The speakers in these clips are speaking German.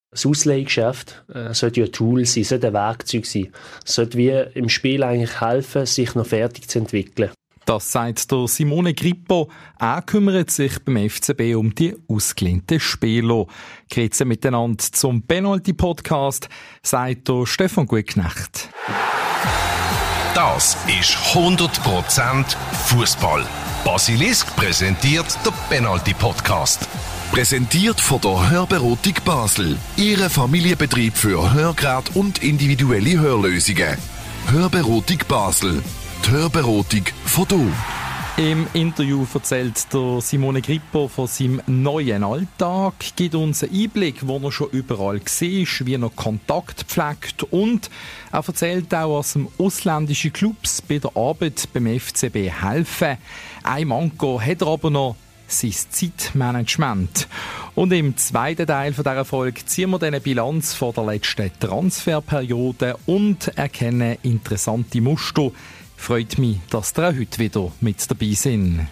Das Ausleihgeschäft sollte ja ein Tool sein, sollte ein Werkzeug sein. Es sollte wie im Spiel eigentlich helfen, sich noch fertig zu entwickeln. Das sagt der Simone Grippo. Er kümmert sich beim FCB um die ausgelehnten Spieler. Grüezi miteinander zum Penalty-Podcast, sagt der Stefan Gutknecht. Das ist 100% Fußball. Basilisk präsentiert der Penalty-Podcast. Präsentiert von der Hörberatung Basel. Ihre Familienbetrieb für Hörgeräte und individuelle Hörlösungen. Hörberatung Basel. Die Hörberatung von du. Im Interview erzählt der Simone Grippo von seinem neuen Alltag, gibt uns einen Einblick, wo er schon überall war, wie er Kontakt pflegt und er erzählt auch, was ihm ausländische Clubs bei der Arbeit beim FCB helfen. Ein Manko hat er aber noch: sein Zeitmanagement. Und im zweiten Teil dieser Folge ziehen wir dann eine Bilanz von der letzten Transferperiode und erkennen interessante Muster. Freut mich, dass ihr auch heute wieder mit dabei sind.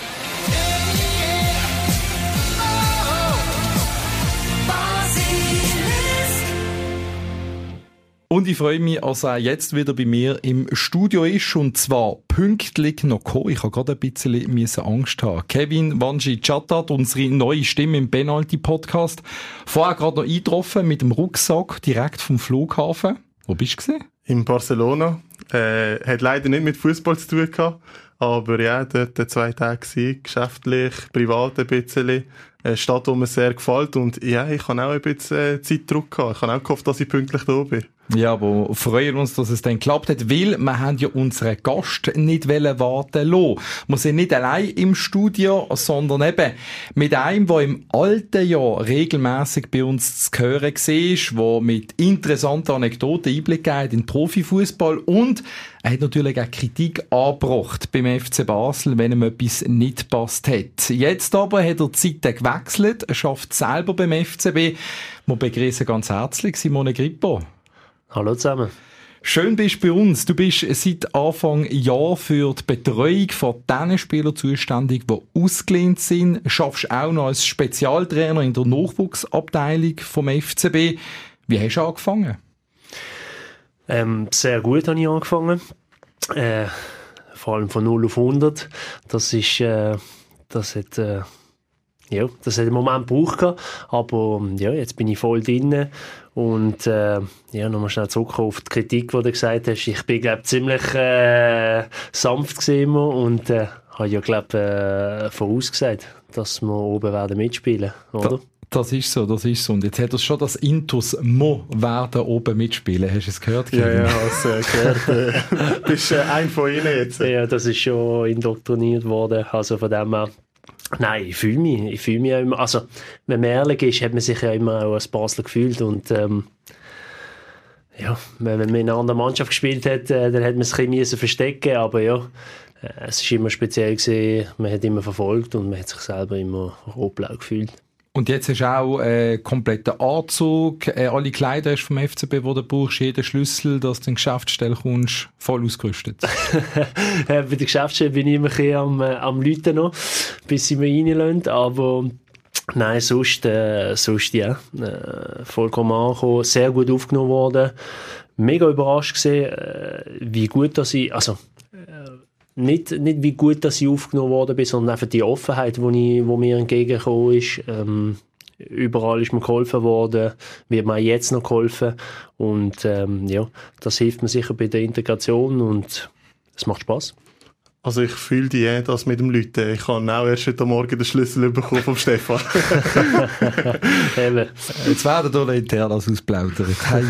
Und ich freue mich, dass er jetzt wieder bei mir im Studio ist, und zwar pünktlich noch gekommen. Ich habe gerade ein bisschen Angst haben. Kevin Wanji-Chattat, unsere neue Stimme im Penalty-Podcast. Vorher gerade noch eingetroffen mit dem Rucksack direkt vom Flughafen. Wo bist du gewesen? In Barcelona. Hat leider nicht mit Fußball zu tun gehabt. Aber ja, dort 2 Tage gewesen, geschäftlich, privat ein bisschen. Eine Stadt, die mir sehr gefällt. Und ja, ich habe auch ein bisschen Zeitdruck gehabt. Ich habe auch gehofft, dass ich pünktlich da bin. Ja, aber freuen uns, dass es dann geklappt hat, weil wir haben ja unseren Gast nicht warten lassen. Wir sind nicht allein im Studio, sondern eben mit einem, der im alten Jahr regelmässig bei uns zu hören war, der mit interessanten Anekdoten Einblick gibt in den Profifußball, und er hat natürlich auch Kritik angebracht beim FC Basel, wenn ihm etwas nicht passt hat. Jetzt aber hat er die Zeiten gewechselt, er arbeitet selber beim FCB. Wir begrüßen ganz herzlich Simone Grippo. Hallo zusammen. Schön bist du bei uns. Du bist seit Anfang Jahr für die Betreuung von den Spielern zuständig, die ausgelehnt sind. Du arbeitest auch noch als Spezialtrainer in der Nachwuchsabteilung vom FCB. Wie hast du angefangen? Sehr gut habe ich angefangen. Vor allem von 0 auf 100. Das hat einen Moment gebraucht. Aber ja, jetzt bin ich voll drin. Und nochmal schnell zurückkommen auf die Kritik, die du gesagt hast. Ich bin, glaube ich, ziemlich sanft gesehen und habe ja, glaube ich, vorausgesagt, dass wir oben werden mitspielen, oder? Das ist so. Und jetzt hat er schon das Intus «Mo werden oben mitspielen». Hast du es gehört, Kevin? Ja, habe es gehört. Du bist ein von ihnen jetzt. Ja, das ist schon indoktriniert worden. Also von dem her. Nein, ich fühle mich ja immer, also, wenn man ehrlich ist, hat man sich ja immer auch als Basler gefühlt und, wenn man in einer anderen Mannschaft gespielt hat, dann hat man sich ein bisschen verstecken, aber ja, es ist immer speziell gewesen, man hat immer verfolgt und man hat sich selber immer rot-blau gefühlt. Und jetzt hast du auch einen kompletten Anzug, alle Kleider hast vom FCB, die du brauchst, jeden Schlüssel, dass du in die Geschäftsstelle kommst, voll ausgerüstet. Bei der Geschäftsstelle bin ich immer ein bisschen am Läuten noch, bis sie mich reinlassen, aber nein, sonst ja, vollkommen angekommen, sehr gut aufgenommen worden, mega überrascht gesehen, wie gut dass ich, also nicht wie gut, dass ich aufgenommen worden bin, sondern einfach die Offenheit, die mir entgegengekommen ist. Überall ist mir geholfen worden, wird mir jetzt noch geholfen. Und das hilft mir sicher bei der Integration und es macht Spass. Also ich fühle das mit dem Leuten. Ich habe auch erst heute Morgen den Schlüssel bekommen vom Stefan. Jetzt werden hier intern alles ausplaudert.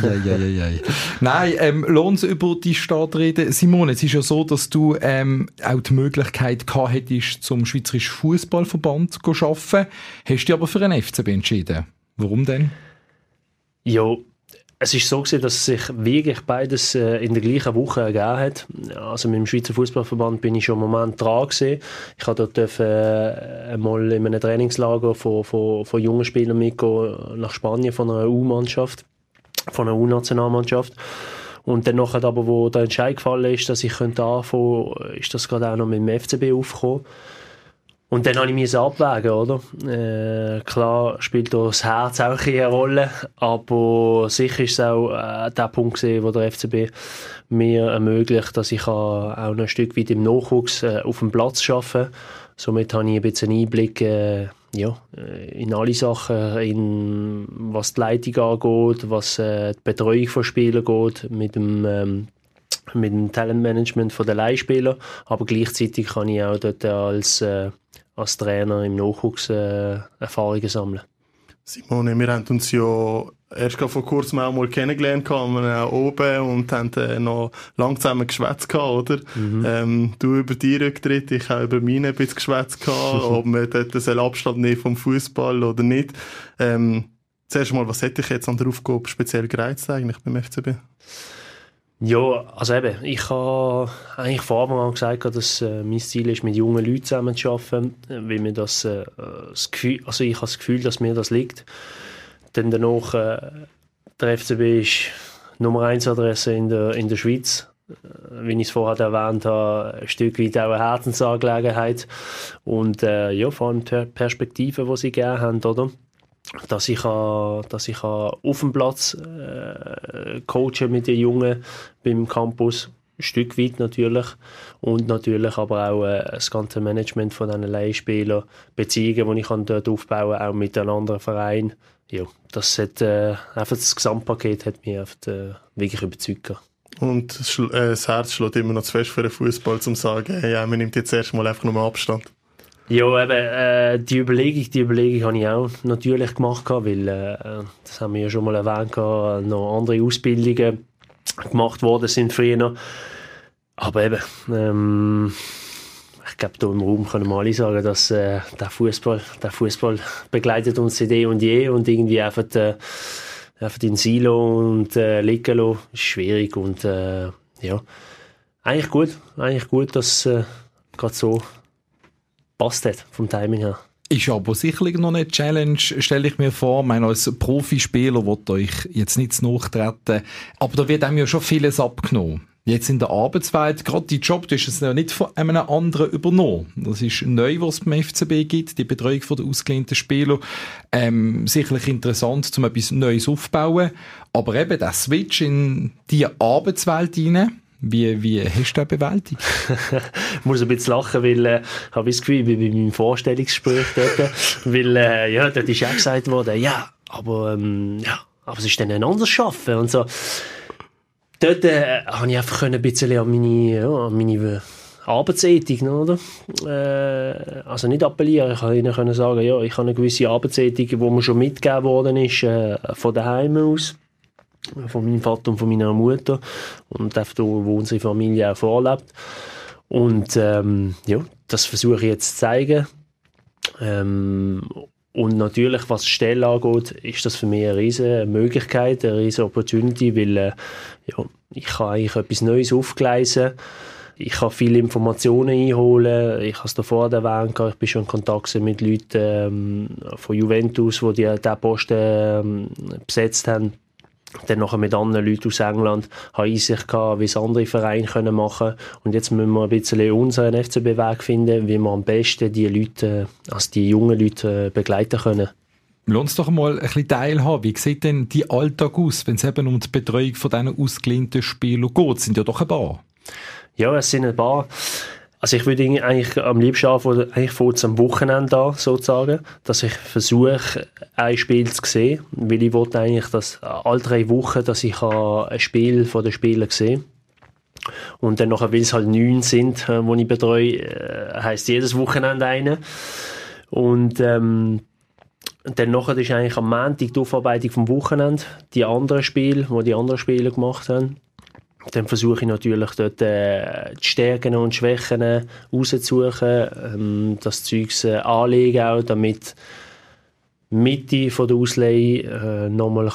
Nein, lohnt es über die Stadt reden. Simone, es ist ja so, dass du auch die Möglichkeit gehabt hättest, zum Schweizerischen Fußballverband zu arbeiten. Hast dich aber für einen FCB entschieden. Warum denn? Ja, es ist so gewesen, dass sich wirklich beides in der gleichen Woche ergeben hat. Also mit dem Schweizer Fußballverband bin ich schon einen Moment dran gewesen. Ich durfte dort einmal in einem Trainingslager von jungen Spielern mitgehen nach Spanien von einer U-Mannschaft, von einer U-Nationalmannschaft. Und dann nachher aber, wo der Entscheid gefallen ist, dass ich anfangen könnte, ist das gerade auch noch mit dem FCB aufgekommen. Und dann habe ich mich abwägen, oder? Klar spielt da das Herz auch eine Rolle, aber sicher ist es auch der Punkt gewesen, wo der FCB mir ermöglicht, dass ich auch noch ein Stück weit im Nachwuchs auf dem Platz arbeiten kann. Somit habe ich ein bisschen Einblick in alle Sachen, in was die Leitung angeht, was die Betreuung von Spielern geht, mit dem Talentmanagement der Leihspieler, aber gleichzeitig kann ich auch dort als Trainer im Nachwuchs Erfahrungen sammeln. Simone, wir haben uns ja erst vor kurzem auch mal kennengelernt, wir oben und haben noch lang zusammen geschwätzt, oder? Du über deinen Rücktritt, ich auch über meinen ein bisschen geschwätzt, ob man dort Abstand nehmen vom Fußball oder nicht. Zuerst mal, was hätte ich jetzt an der Aufgabe speziell gereizt eigentlich beim FCB? Ja, also eben, ich habe eigentlich von Anfang an gesagt, dass mein Ziel ist, mit jungen Leuten zusammen zu arbeiten, weil mir das Gefühl, also ich habe das Gefühl, dass mir das liegt. Dann danach, der FCB ist Nummer 1 Adresse in der Schweiz. Wie ich es vorher erwähnt habe, ein Stück weit auch eine Herzensangelegenheit. Und vor allem die Perspektiven, die sie gegeben haben, oder? Dass ich auf dem Platz coachen mit den Jungen beim Campus, ein Stück weit natürlich, und natürlich aber auch das ganze Management von diesen Leihspielern, Beziehungen, die ich dort aufbauen kann, auch mit den anderen Vereinen. Ja, das Gesamtpaket hat mich wirklich überzeugt. Und das Herz schlägt immer noch zu fest für den Fußball, um zu sagen, ja, man nimmt jetzt erstmal einfach nur Abstand. Ja, eben, die Überlegung habe ich auch natürlich gemacht, weil, das haben wir ja schon mal erwähnt, noch andere Ausbildungen gemacht worden sind früher. Aber eben, ich glaube, hier im Raum können wir alle sagen, dass der Fußball begleitet uns seit eh und je, und irgendwie einfach in Silo und liegen lassen ist schwierig, und eigentlich gut, dass gerade so passt hat, vom Timing her. Ist aber sicherlich noch eine Challenge, stelle ich mir vor. Ich meine, als Profispieler wollt ihr euch jetzt nicht nachtreten, aber da wird einem ja schon vieles abgenommen. Jetzt in der Arbeitswelt, gerade die Job, du hast es ja nicht von einem anderen übernommen. Das ist neu, was es beim FCB gibt, die Betreuung der ausgelehnten Spieler. Sicherlich interessant, um etwas Neues aufzubauen. Aber eben der Switch in die Arbeitswelt hinein, wie hast du das bewältigt? Ich muss ein bisschen lachen, weil ich habe das Gefühl, wie bei meinem Vorstellungsgespräch dort, weil dort ist auch gesagt worden, aber es ist dann ein anderes Arbeiten und so. Dort konnte ich einfach ein bisschen an meine Arbeitsethik, oder? Also nicht appellieren, ich kann ihnen sagen, ja, ich habe eine gewisse Arbeitsethik, die mir schon mitgegeben worden ist, von daheim aus, von meinem Vater und von meiner Mutter, und einfach da, wo unsere Familie auch vorlebt. Und das versuche ich jetzt zu zeigen. Und natürlich, was die Stelle angeht, ist das für mich eine riesige Möglichkeit, eine riesige Opportunity, weil ich kann eigentlich etwas Neues aufgleisen. Ich kann viele Informationen einholen. Ich habe es davor erwähnt, ich bin schon in Kontakt mit Leuten von Juventus, die diesen Posten besetzt haben. Dann nachher mit anderen Leuten aus England habe ich Einsicht gehabt, wie es andere Vereine machen können. Und jetzt müssen wir ein bisschen unseren FCB-Weg finden, wie wir am besten die jungen Leute begleiten können. Lass uns doch mal ein bisschen teilhaben. Wie sieht denn die Alltag aus, wenn es eben um die Betreuung von diesen ausgelehnten Spielern geht? Es sind ja doch ein paar. Ja, es sind ein paar. Also ich würde eigentlich am liebsten anfangen, fängt am Wochenende an, sozusagen, dass ich versuche, ein Spiel zu sehen, weil ich wollte eigentlich, dass alle 3 Wochen, dass ich ein Spiel von den Spielern sehe. Und dann nachher, weil es halt 9 sind, die ich betreue, heisst jedes Wochenende eine. Und dann nachher ist eigentlich am Montag die Aufarbeitung vom Wochenende, die anderen Spiele, die die anderen Spieler gemacht haben. Dann versuche ich natürlich dort die Stärken und Schwächen rauszusuchen, das Zeugs anlegen auch, damit Mitte von der Ausleihe nochmal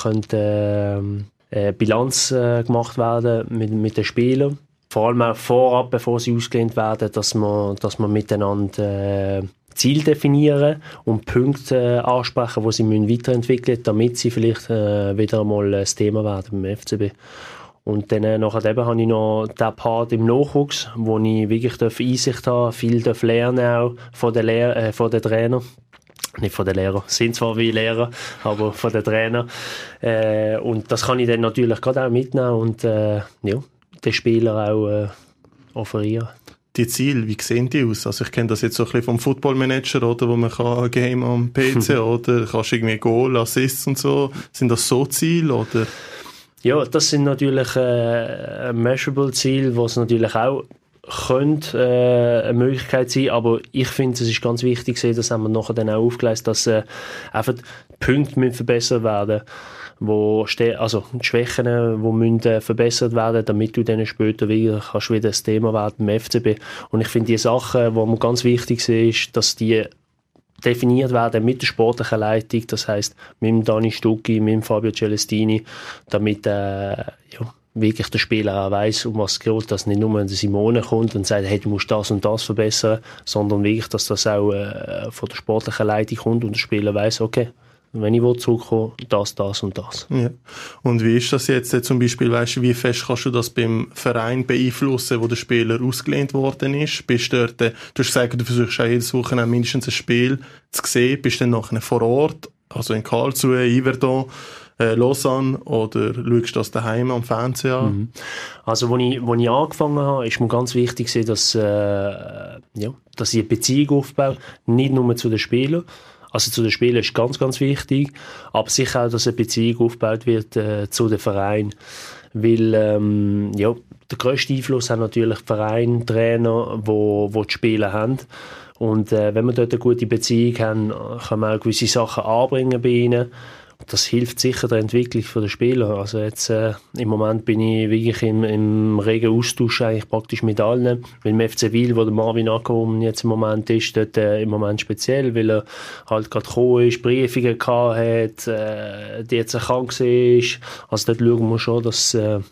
Bilanz gemacht werden mit den Spielern. Vor allem auch vorab, bevor sie ausgelehnt werden, dass man miteinander Ziel definieren und Punkte ansprechen, die sie weiterentwickeln müssen, damit sie vielleicht wieder einmal ein Thema werden beim FCB. Und dann nachher eben habe ich noch den Part im Nachwuchs, wo ich wirklich Einsicht haben, viel lernen auch von den Trainern. Nicht von den Lehrern, sind zwar wie Lehrer, aber von den Trainern. Und das kann ich dann natürlich gerade auch mitnehmen und den Spieler auch offerieren. Die Ziele, wie sehen die aus? Also ich kenne das jetzt so ein bisschen vom Football-Manager, oder, wo man kann ein Game am PC oder kannst irgendwie Goal, Assists und so. Sind das so Ziele, oder? Ja, das sind natürlich measurable Ziele, was natürlich auch könnte eine Möglichkeit sein, aber ich finde, es ist ganz wichtig, das haben wir nachher dann auch aufgeleistet, dass einfach die Punkte müssen verbessert werden, also die Schwächen, die müssen verbessert werden, damit du dann später wieder das Thema werden im FCB. Und ich finde, die Sachen, die mir ganz wichtig sind, ist, dass die definiert werden mit der sportlichen Leitung, das heisst mit dem Dani Stucki, mit dem Fabio Celestini, damit wirklich der Spieler auch weiss, um was es geht, dass nicht nur der Simone kommt und sagt, hey, du musst das und das verbessern, sondern wirklich, dass das auch von der sportlichen Leitung kommt und der Spieler weiss, okay, wenn ich zurückkomme, das und das. Ja. Und wie ist das jetzt zum Beispiel, weißt du, wie fest kannst du das beim Verein beeinflussen, wo der Spieler ausgelehnt worden ist? Bist du dort, du hast gesagt, du versuchst auch jedes Wochenende mindestens ein Spiel zu sehen, bist du dann nachher vor Ort, also in Karlsruhe, Yverdon, Lausanne, oder schaust du das daheim am Fernsehen an? Mhm. Also, wo ich angefangen habe, ist mir ganz wichtig, dass ich eine Beziehung aufbaue, nicht nur zu den Spielern. Also zu den Spielern ist ganz, ganz wichtig, aber sicher auch, dass eine Beziehung aufgebaut wird zu den Vereinen. Weil der grösste Einfluss haben natürlich die Vereine, Trainer, wo die Spieler haben. Und wenn wir dort eine gute Beziehung haben, kann man auch gewisse Sachen anbringen bei ihnen. Das hilft sicher der Entwicklung der Spieler. Also jetzt im Moment bin ich wirklich im regen Austausch eigentlich praktisch mit allen. Weil im FC Wil, wo der Marvin Ackermann jetzt im Moment ist, dort im Moment speziell, weil er halt gerade gekommen ist, Briefungen gehabt hat, die jetzt krank ist. Also dort schauen wir schon, dass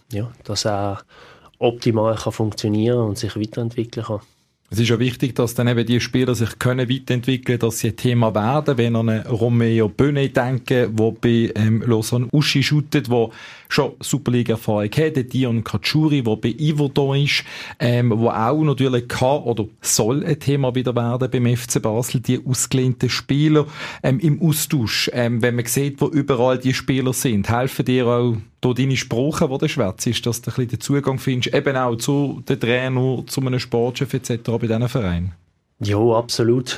er optimal kann funktionieren und sich weiterentwickeln kann. Es ist ja wichtig, dass dann eben die Spieler sich können weiterentwickeln, dass sie ein Thema werden. Wenn an Romeo Böne denken, der bei Lausanne Uschi shootet, der schon Superliga-Erfahrung hat, Dion Katschuri, der bei Yverdon ist, wo auch natürlich kann oder soll ein Thema wieder werden beim FC Basel, die ausgelehnten Spieler im Austausch. Wenn man sieht, wo überall die Spieler sind, helfen dir auch durch deine Sprache, wo der Schwätz ist, dass du ein bisschen den Zugang findest, eben auch zu den Trainern, zu einem Sportchef etc. bei diesen Vereinen? Ja, absolut.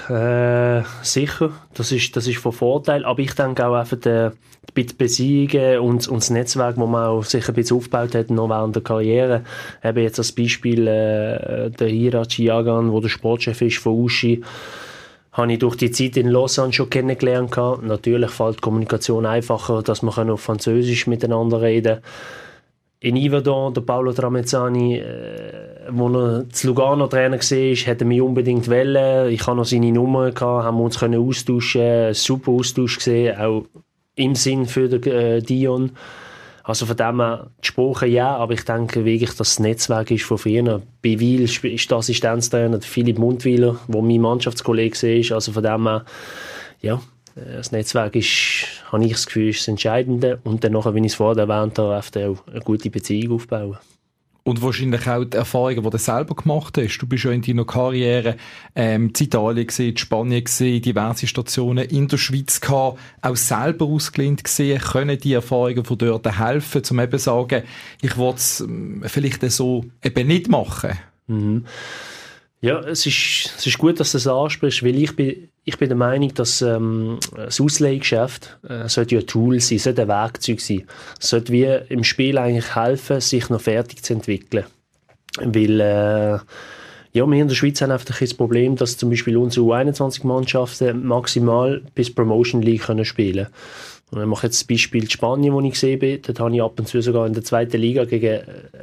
Sicher. Das ist von Vorteil. Aber ich denke auch einfach, die Beziehungen und das Netzwerk, das man auch sich ein bisschen aufgebaut hat, noch während der Karriere. Eben jetzt als Beispiel, der Hirachi Yagan, der der Sportchef ist von Uschi, habe ich durch die Zeit in Lausanne schon kennengelernt. Natürlich fällt die Kommunikation einfacher, dass man auf Französisch miteinander reden kann. In Yverdon, der Paolo Tramezzani, wo er zu Lugano Trainer war, hätte mich unbedingt wollen. Ich hatte noch seine Nummer, haben wir uns austauschen können, super Austausch gesehen, auch im Sinn für den Dion. Also von dem her, die Sprache ja, aber ich denke wirklich, dass das Netzwerk ist von früher. Bei Wil ist der Assistenztrainer Philipp Mundwiler, der mein Mannschaftskollege ist. Also von dem her, ja, das Netzwerk ist, habe ich das Gefühl, ist das Entscheidende. Und dann nachher, wie ich es vorher erwähnt habe, auch eine gute Beziehung aufbauen. Und wahrscheinlich auch die Erfahrungen, die du selber gemacht hast. Du bist ja in deiner Karriere in Italien gewesen, in Spanien gewesen, diverse Stationen in der Schweiz gehabt, auch selber ausgelehnt gewesen. Können die Erfahrungen von dort helfen, um eben zu sagen, ich will es vielleicht so eben nicht machen? Mhm. Ja, es ist gut, dass du das ansprichst, weil ich bin der Meinung, dass das Ausleihgeschäft sollte ja ein Tool sein, sollte ein Werkzeug sein. Es sollte wie im Spiel eigentlich helfen, sich noch fertig zu entwickeln. Weil wir in der Schweiz haben einfach das Problem, dass zum Beispiel unsere U21-Mannschaften maximal bis Promotion League können spielen. Und ich mache jetzt das Beispiel Spanien, wo ich gesehen bin. Dort habe ich ab und zu sogar in der zweiten Liga gegen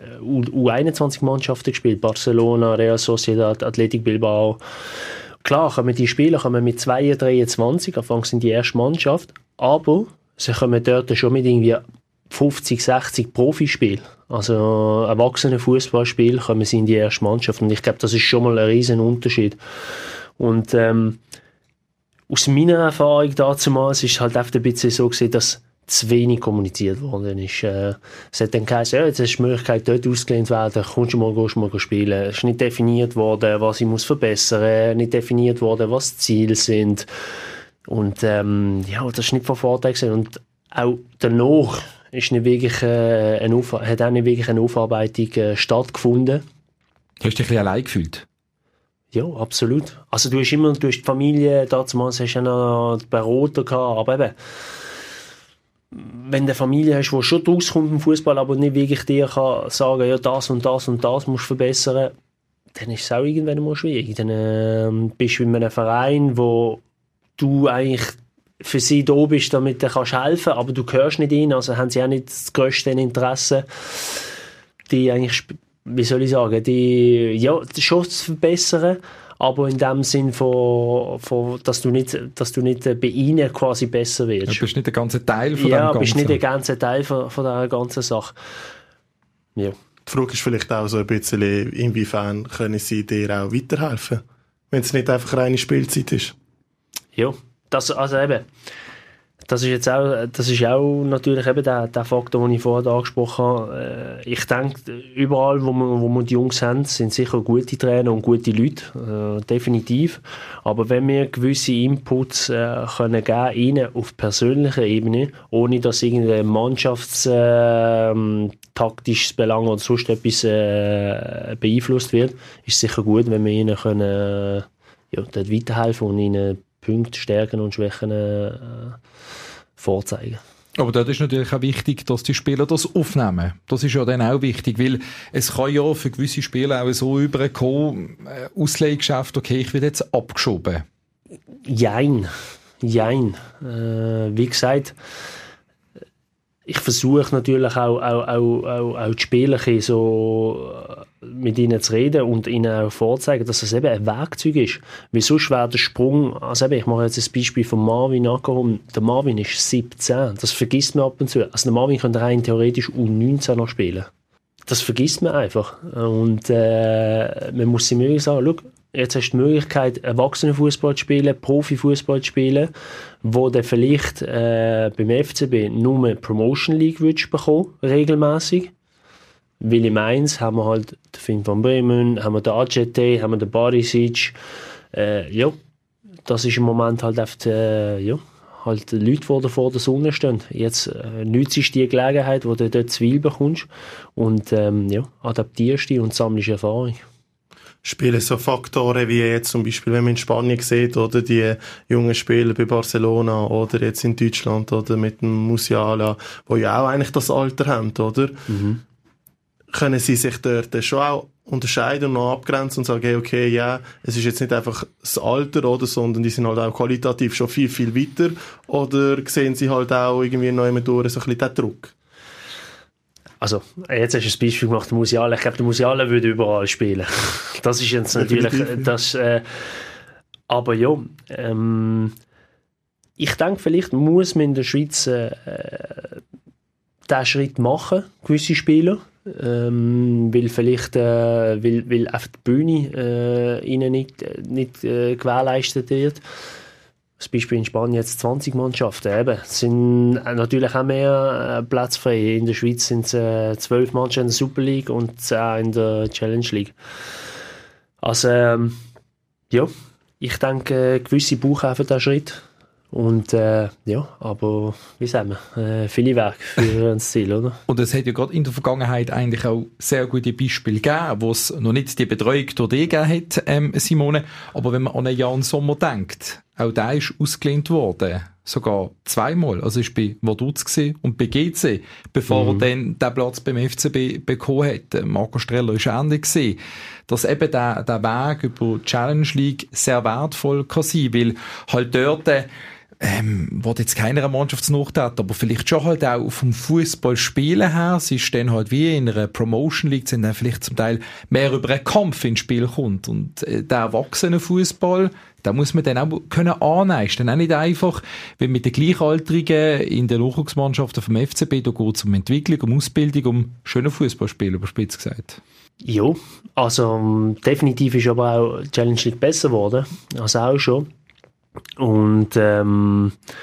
U21-Mannschaften gespielt. Barcelona, Real Sociedad, Athletic Bilbao. Klar, kommen die Spieler mit 22, anfangs in die erste Mannschaft. Aber sie kommen dort schon mit irgendwie 50, 60 Profispielen. Also erwachsene Fußballspiel kommen sie in die erste Mannschaft. Und ich glaube, das ist schon mal ein riesen Unterschied. Und aus meiner Erfahrung damals ist es halt oft ein bisschen so gewesen, dass zu wenig kommuniziert worden ist. Es hat dann geheißen, ja, jetzt hast du die Möglichkeit, dort ausgelehnt werden, gehst du mal spielen. Es ist nicht definiert worden, was ich muss verbessern, nicht definiert worden, was die Ziele sind. Und das ist nicht von Vorteil gewesen. Und auch danach ist nicht wirklich, hat auch nicht wirklich eine Aufarbeitung stattgefunden. Hast du dich ein bisschen allein gefühlt? Ja, absolut. Also du hast die Familie, damals hast du ja noch die Berater gehabt, aber eben, wenn du eine Familie hast, die schon rauskommt im Fußball, aber nicht wirklich dir kann sagen, ja, das und das und das musst du verbessern, dann ist es auch irgendwann mal schwierig. Dann bist du in einem Verein, wo du eigentlich für sie da bist, damit du kannst helfen, aber du gehörst nicht rein, also haben sie auch nicht das grösste Interesse, die eigentlich, wie soll ich sagen, die schon zu verbessern, aber in dem Sinn dass du nicht bei ihnen quasi besser wirst. Du bist nicht der ganze Teil von dem Ganzen. Ja, bist nicht der ganze Teil von dieser ganzen Sache. Ja. Die Frage ist vielleicht auch so ein bisschen, inwiefern können sie dir auch weiterhelfen, wenn es nicht einfach reine Spielzeit ist? Ja, das ist auch natürlich eben der Faktor, den ich vorher angesprochen habe. Ich denke, überall, wo wir die Jungs haben, sind sicher gute Trainer und gute Leute, definitiv. Aber wenn wir gewisse Inputs können geben, ihnen auf persönlicher Ebene, ohne dass irgendein mannschaftstaktisches Belang oder sonst etwas beeinflusst wird, ist es sicher gut, wenn wir ihnen können, dort weiterhelfen und ihnen Punkte, Stärken und Schwächen vorzeigen. Aber dort ist natürlich auch wichtig, dass die Spieler das aufnehmen. Das ist ja dann auch wichtig, weil es kann ja für gewisse Spieler auch so überkommen, Ausleihgeschäft, okay, ich werde jetzt abgeschoben. Jein. Wie gesagt, ich versuche natürlich auch die Spieler so mit ihnen zu reden und ihnen auch vorzeigen, dass es eben ein Werkzeug ist. Weil sonst wäre der Sprung, also eben, ich mache jetzt ein Beispiel von Marvin Ackerholm. Der Marvin ist 17, das vergisst man ab und zu. Also der Marvin könnte rein theoretisch U19 noch spielen. Das vergisst man einfach. Und man muss sich möglich sagen, schau, jetzt hast du die Möglichkeit, Erwachsenenfußball zu spielen, Profifußball zu spielen, wo du vielleicht beim FCB nur Promotion League würdest bekommen, regelmäßig. Weil im 1 haben wir halt den Finn van Bremen, haben wir den AJT, haben wir den Barisic. Das ist im Moment halt oft, halt Leute, die vor der Sonne stehen. Jetzt nützt die Gelegenheit, wo du dort Ziel bekommst und adaptierst dich und sammelst Erfahrung. Spielen so Faktoren wie jetzt zum Beispiel, wenn man in Spanien sieht, oder die jungen Spieler bei Barcelona oder jetzt in Deutschland oder mit dem Musiala, die ja auch eigentlich das Alter haben, oder? Mhm. Können sie sich dort schon auch unterscheiden und noch abgrenzen und sagen, okay, ja, es ist jetzt nicht einfach das Alter, oder, sondern die sind halt auch qualitativ schon viel, viel weiter, oder sehen sie halt auch irgendwie noch immer durch so ein bisschen den Druck? Also, jetzt hast du ein Beispiel gemacht, der Musiala. Ich glaube, der Musiala würde überall spielen. Das ist jetzt natürlich, aber ja, ich denke, vielleicht muss man in der Schweiz diesen Schritt machen, gewisse Spieler, weil vielleicht, weil auf die Bühne ihnen nicht gewährleistet wird. Das Beispiel in Spanien jetzt 20 Mannschaften. Eben, es sind natürlich auch mehr Plätze frei. In der Schweiz sind es 12 Mannschaften in der Super League und 10 in der Challenge League. Also, ich denke, gewisse brauchen einfach diesen Schritt. Und aber wie sagen wir, viele Wege für ein Ziel, oder? Und es hat ja gerade in der Vergangenheit eigentlich auch sehr gute Beispiele gegeben, wo es noch nicht die Betreuung durch dich gegeben hat, Simone. Aber wenn man an einen Jan Sommer denkt, auch der ist ausgelehnt worden. Sogar zweimal. Also ist bei Vaduz und bei GC, bevor er dann den Platz beim FCB bekommen hat. Marco Streller ist ähnlich gewesen. Dass eben der Weg über die Challenge League sehr wertvoll kann sein, weil halt dort will jetzt keiner Mannschaft zu Nachteil, aber vielleicht schon halt auch vom Fußballspielen her, es ist dann halt wie in einer Promotion League, sind dann vielleicht zum Teil mehr über einen Kampf ins Spiel kommt und der Erwachsenenfußball, da muss man dann auch können annehmen. Ist dann auch nicht einfach, wenn mit den Gleichaltrigen in den Nachwuchsmannschaften vom FCB, da geht es um Entwicklung, um Ausbildung, um schöne Fußballspiel, überspitzt gesagt. Ja, also definitiv ist aber auch Challenge League besser geworden, also auch schon. Und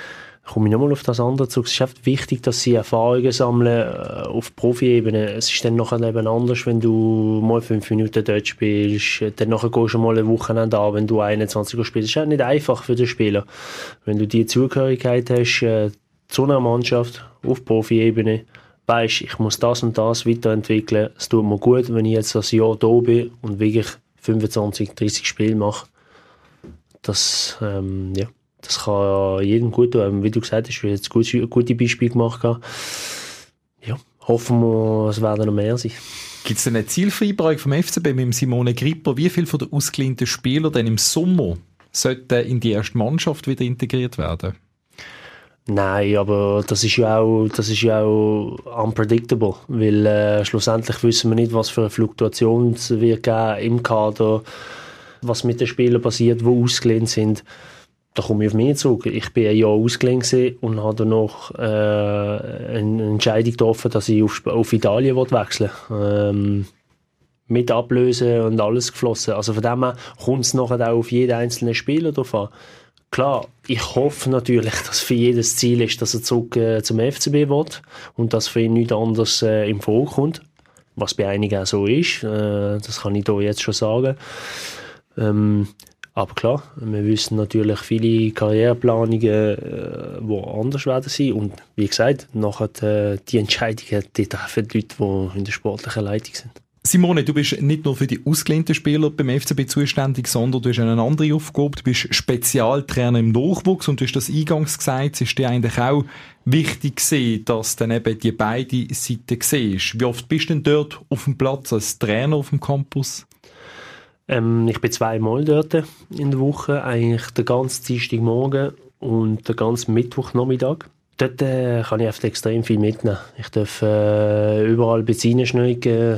komme ich nochmal auf das andere zurück. Es ist einfach wichtig, dass sie Erfahrungen sammeln auf Profi-Ebene. Es ist dann nachher eben anders, wenn du mal 5 Minuten dort spielst, dann nachher gehst du mal ein Wochenende an, wenn du 21 Uhr spielst. Das ist auch nicht einfach für den Spieler. Wenn du die Zugehörigkeit hast zu einer Mannschaft auf Profi-Ebene, weisst, ich muss das und das weiterentwickeln. Es tut mir gut, wenn ich jetzt das Jahr da bin und wirklich 25, 30 Spiele mache. Das kann jedem gut tun. Wie du gesagt hast, du hast jetzt gute Beispiele gemacht. Ja, hoffen wir, es werden noch mehr sein. Gibt es eine Zielvereinbarung vom FCB mit Simone Gripper? Wie viele von den ausgelehnten Spielern denn im Sommer sollten in die erste Mannschaft wieder integriert werden? Nein, aber das ist ja auch unpredictable, weil schlussendlich wissen wir nicht, was für eine Fluktuation es wird geben im Kader, was mit den Spielern passiert, die ausgelehnt sind. Da komme ich auf mich zurück. Ich bin ein Jahr ausgelehnt und habe dann noch eine Entscheidung getroffen, dass ich auf Italien wechseln will. Mit Ablösen und alles geflossen. Also von dem her kommt es nachher auch auf jeden einzelnen Spieler drauf an. Klar, ich hoffe natürlich, dass für jedes Ziel ist, dass er zurück zum FCB will und dass für ihn nichts anderes im Frage kommt. Was bei einigen auch so ist, das kann ich hier jetzt schon sagen. Aber klar, wir wissen natürlich viele Karriereplanungen, die anders werden sein. Und wie gesagt, nachher die Entscheidungen, die treffen die Leute, die in der sportlichen Leitung sind. Simone, du bist nicht nur für die ausgelehnten Spieler beim FCB zuständig, sondern du hast eine andere Aufgabe. Du bist Spezialtrainer im Nachwuchs und du hast das eingangs gesagt, es ist dir eigentlich auch wichtig gewesen, dass dann eben die beide Seiten siehst. Wie oft bist du denn dort auf dem Platz als Trainer auf dem Campus? Ich bin 2-mal dort in der Woche, eigentlich den ganzen Dienstagmorgen und den ganzen Mittwochnachmittag. Dort kann ich oft extrem viel mitnehmen. Ich darf überall ein bisschen reinschneiden,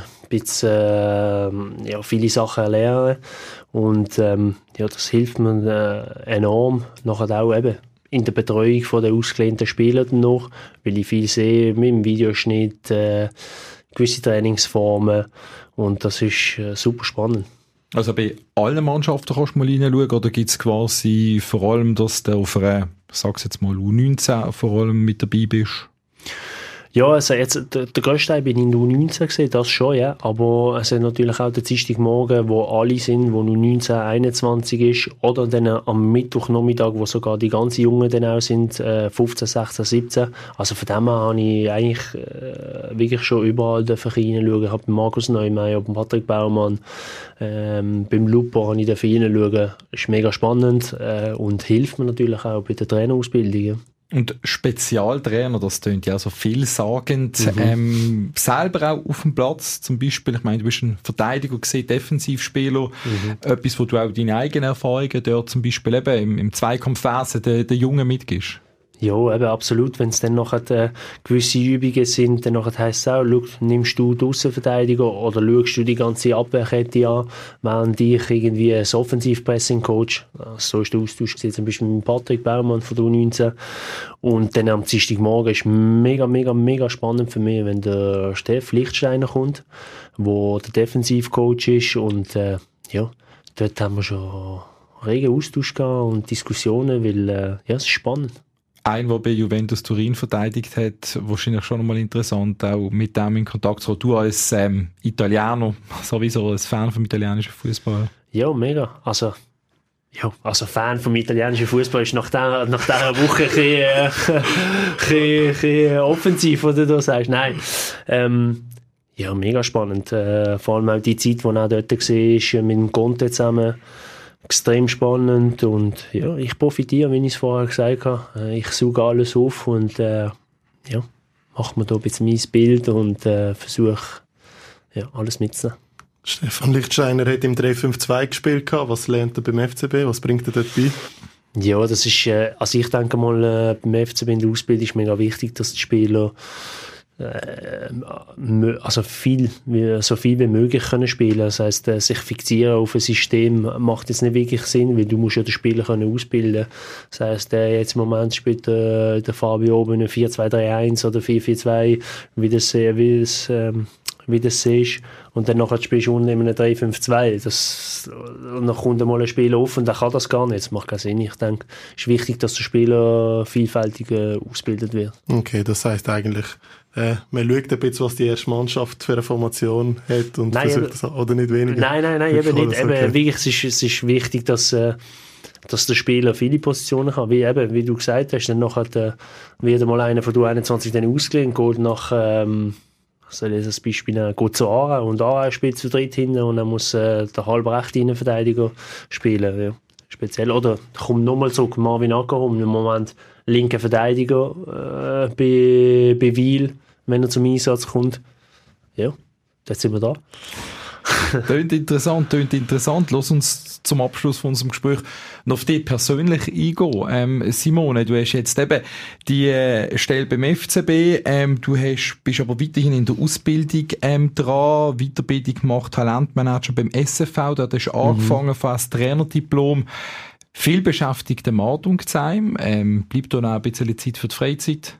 viele Sachen lernen und das hilft mir enorm nachher auch eben in der Betreuung von der ausgelehnten Spieler noch, weil ich viel sehe mit dem Videoschnitt, gewisse Trainingsformen und das ist super spannend. Also bei allen Mannschaften kannst du mal reinschauen, oder gibt es quasi vor allem, dass du auf einer, ich sag's jetzt mal, U19 vor allem mit dabei bist? Ja, also jetzt, der grösste Teil bin ich in der U19 gesehen, das schon, ja. Aber es sind natürlich auch der Dienstagmorgen, wo alle sind, wo nur 19, 21 ist. Oder dann am Mittwochnachmittag, wo sogar die ganz Jungen dann auch sind, 15, 16, 17. Also von dem her habe ich eigentlich wirklich schon überall reinschauen. Ich habe Markus Neumeyer, Patrick Baumann, beim Lupo habe ich reinschauen. Das ist mega spannend und hilft mir natürlich auch bei der Trainerausbildung. Und Spezialtrainer, das klingt ja so vielsagend, selber auch auf dem Platz, zum Beispiel, ich meine, du bist ein Verteidiger gesehen, Defensivspieler, etwas, wo du auch deine eigenen Erfahrungen dort zum Beispiel eben im Zweikampfwesen den Jungen mitgibst. Ja, eben absolut. Wenn es dann nachher gewisse Übungen sind, dann heisst es auch, nimmst du die Aussenverteidiger oder schaust du die ganze Abwehrkette an, während ich irgendwie ein Offensivpressing-Coach, so ist der Austausch gewesen, zum Beispiel mit Patrick Baumann von der U19. Und dann am Dienstagmorgen ist mega, mega, mega spannend für mich, wenn der Steff Lichtsteiner kommt, wo der Defensivcoach ist und dort haben wir schon regen Austausch gehabt und Diskussionen, weil es ist spannend. Ein, der bei Juventus Turin verteidigt hat, wahrscheinlich schon einmal interessant, auch mit dem in Kontakt zu kommen. Du als Italiener, sowieso als Fan vom italienischen Fußball. Ja, mega. Also Fan vom italienischen Fußball ist nach dieser Woche ein bisschen offensiv, oder du sagst. Nein. Mega spannend. Vor allem auch die Zeit, die er dort war, mit dem Conte zusammen. Extrem spannend und ja, ich profitiere, wie ich es vorher gesagt habe. Ich sauge alles auf und mache mir da ein bisschen mein Bild und versuche alles mitzunehmen. Stefan Lichtsteiner hat im 3-5-2 gespielt. Was lernt er beim FCB? Was bringt er dort bei? Ja, das ist, also ich denke mal, beim FCB in der Ausbildung ist mega wichtig, dass die Spieler so viel wie möglich können spielen. Das heisst, sich fixieren auf ein System macht jetzt nicht wirklich Sinn, weil du musst ja den Spieler können ausbilden. Das heisst, jetzt im Moment spielt der Fabio oben eine 4-2-3-1 oder 4-4-2, wie wie du es siehst. Und dann nachher spielst du unten in einem 3-5-2. Und dann kommt mal ein Spieler auf und der kann das gar nicht. Das macht keinen Sinn. Ich denke, es ist wichtig, dass der Spieler vielfältig ausgebildet wird. Okay, das heisst eigentlich, man schaut ein bisschen, was die erste Mannschaft für eine Formation hat und versucht das, oder nicht weniger? Nein, eben nicht. Eben, wirklich, es ist wichtig, dass der Spieler viele Positionen kann. Wie du gesagt hast, dann nachher wird mal einer von der 21 dann ausgelehnt, geht nach, soll ich das Beispiel nehmen, geht zu Aarau und Aarau spielt zu dritt hinten und dann muss der halbrechte Innenverteidiger spielen. Ja. Speziell. Oder kommt nochmal zurück, Marvin Ackerholm, im Moment linker Verteidiger bei Wiel, wenn er zum Einsatz kommt. Ja, jetzt sind wir da. Tönt interessant. Lass uns zum Abschluss von unserem Gespräch noch auf dich persönlich eingehen. Simone, du hast jetzt eben die Stelle beim FCB, du bist aber weiterhin in der Ausbildung dran, Weiterbildung gemacht, Talentmanager beim SFV, da hast du angefangen fast Trainerdiplom. Viel beschäftigter Mann, denke ich. Bleibt da noch ein bisschen Zeit für die Freizeit?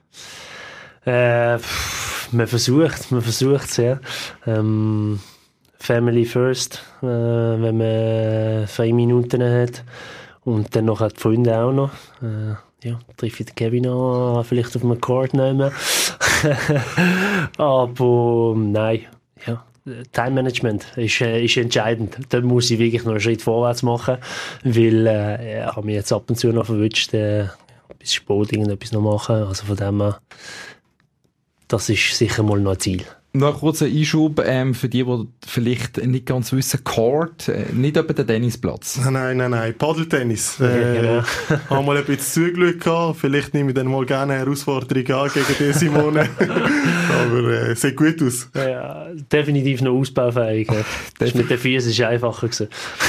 Man versucht es, ja. Family first, wenn man 3 Minuten hat. Und dann noch die Freunde auch noch. Treffe ich den Kevin an, vielleicht auf einem Court nehmen. Aber nein, ja. Time Management ist entscheidend. Da muss ich wirklich noch einen Schritt vorwärts machen, weil ich habe mich jetzt ab und zu noch verwünscht, bis spät irgendetwas noch machen. Also von dem her, das ist sicher mal noch ein Ziel. Noch kurz ein Einschub für die vielleicht nicht ganz wissen, Court, nicht etwa der Tennisplatz. Nein, Paddeltennis. Genau. Haben mal ein bisschen Zuglück gehabt. Vielleicht nehme ich dann mal gerne eine Herausforderung an gegen die Simone. Aber sieht gut aus. Ja, definitiv noch ausbaufähig. Das mit den Füßen ist einfacher gewesen.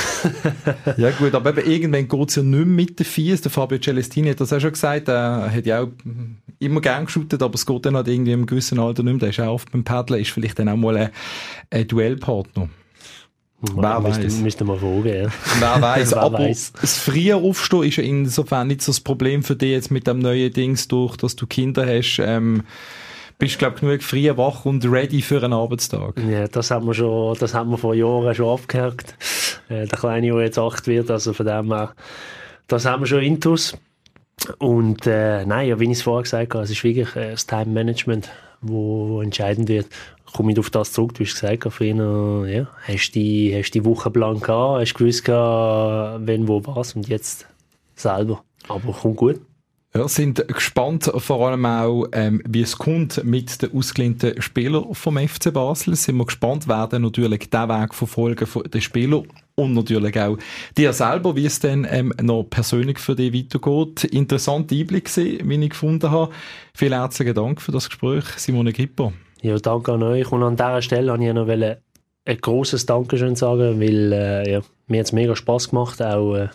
Ja gut, aber eben irgendwann geht es ja nicht mehr mit den Füßen. Der Fabio Celestini hat das auch schon gesagt. Er hat ja auch immer gern geshootet, aber es geht dann halt irgendwie im gewissen Alter nicht mehr. Der ist auch oft beim Paddeln, ist vielleicht dann auch mal ein Duellpartner. Wer weiß. Müsste mal fragen, ja. Wer weiß. Aber das frühe Aufstehen ist ja insofern nicht so das Problem für dich jetzt mit dem neuen Dings, durch dass du Kinder hast. Bist, glaube ich, genug früh wach und ready für einen Arbeitstag. Ja, das haben wir vor Jahren schon abgehakt. Der Kleine, der jetzt 8 wird, also von dem her, das haben wir schon intus. Und nein, ja, wie ich es vorher gesagt habe, es ist wirklich das Time Management, wo entscheidend wird. Komme ich auf das zurück, du hast gesagt, früher, ja, hast die Wochenplan gehabt, hast gewusst, wenn, wo, was und jetzt selber. Aber kommt gut. Ja, sind gespannt, vor allem auch, wie es kommt mit den ausgelehnten Spielern vom FC Basel. Sind wir gespannt, werden natürlich den Weg verfolgen von den Spielern und natürlich auch dir selber, wie es dann noch persönlich für dich weitergeht. Interessanter Einblick gewesen, wie ich gefunden habe. Vielen herzlichen Dank für das Gespräch, Simone Gripper. Ja, danke an euch. Und an dieser Stelle wollte ich noch ein grosses Dankeschön sagen, weil mir hat es mega Spass gemacht, auch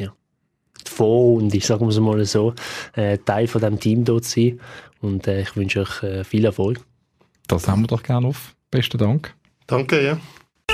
und ich sage mal so, Teil von diesem Team dort zu sein. Und ich wünsche euch viel Erfolg. Das haben wir doch gerne auf. Besten Dank. Danke, ja.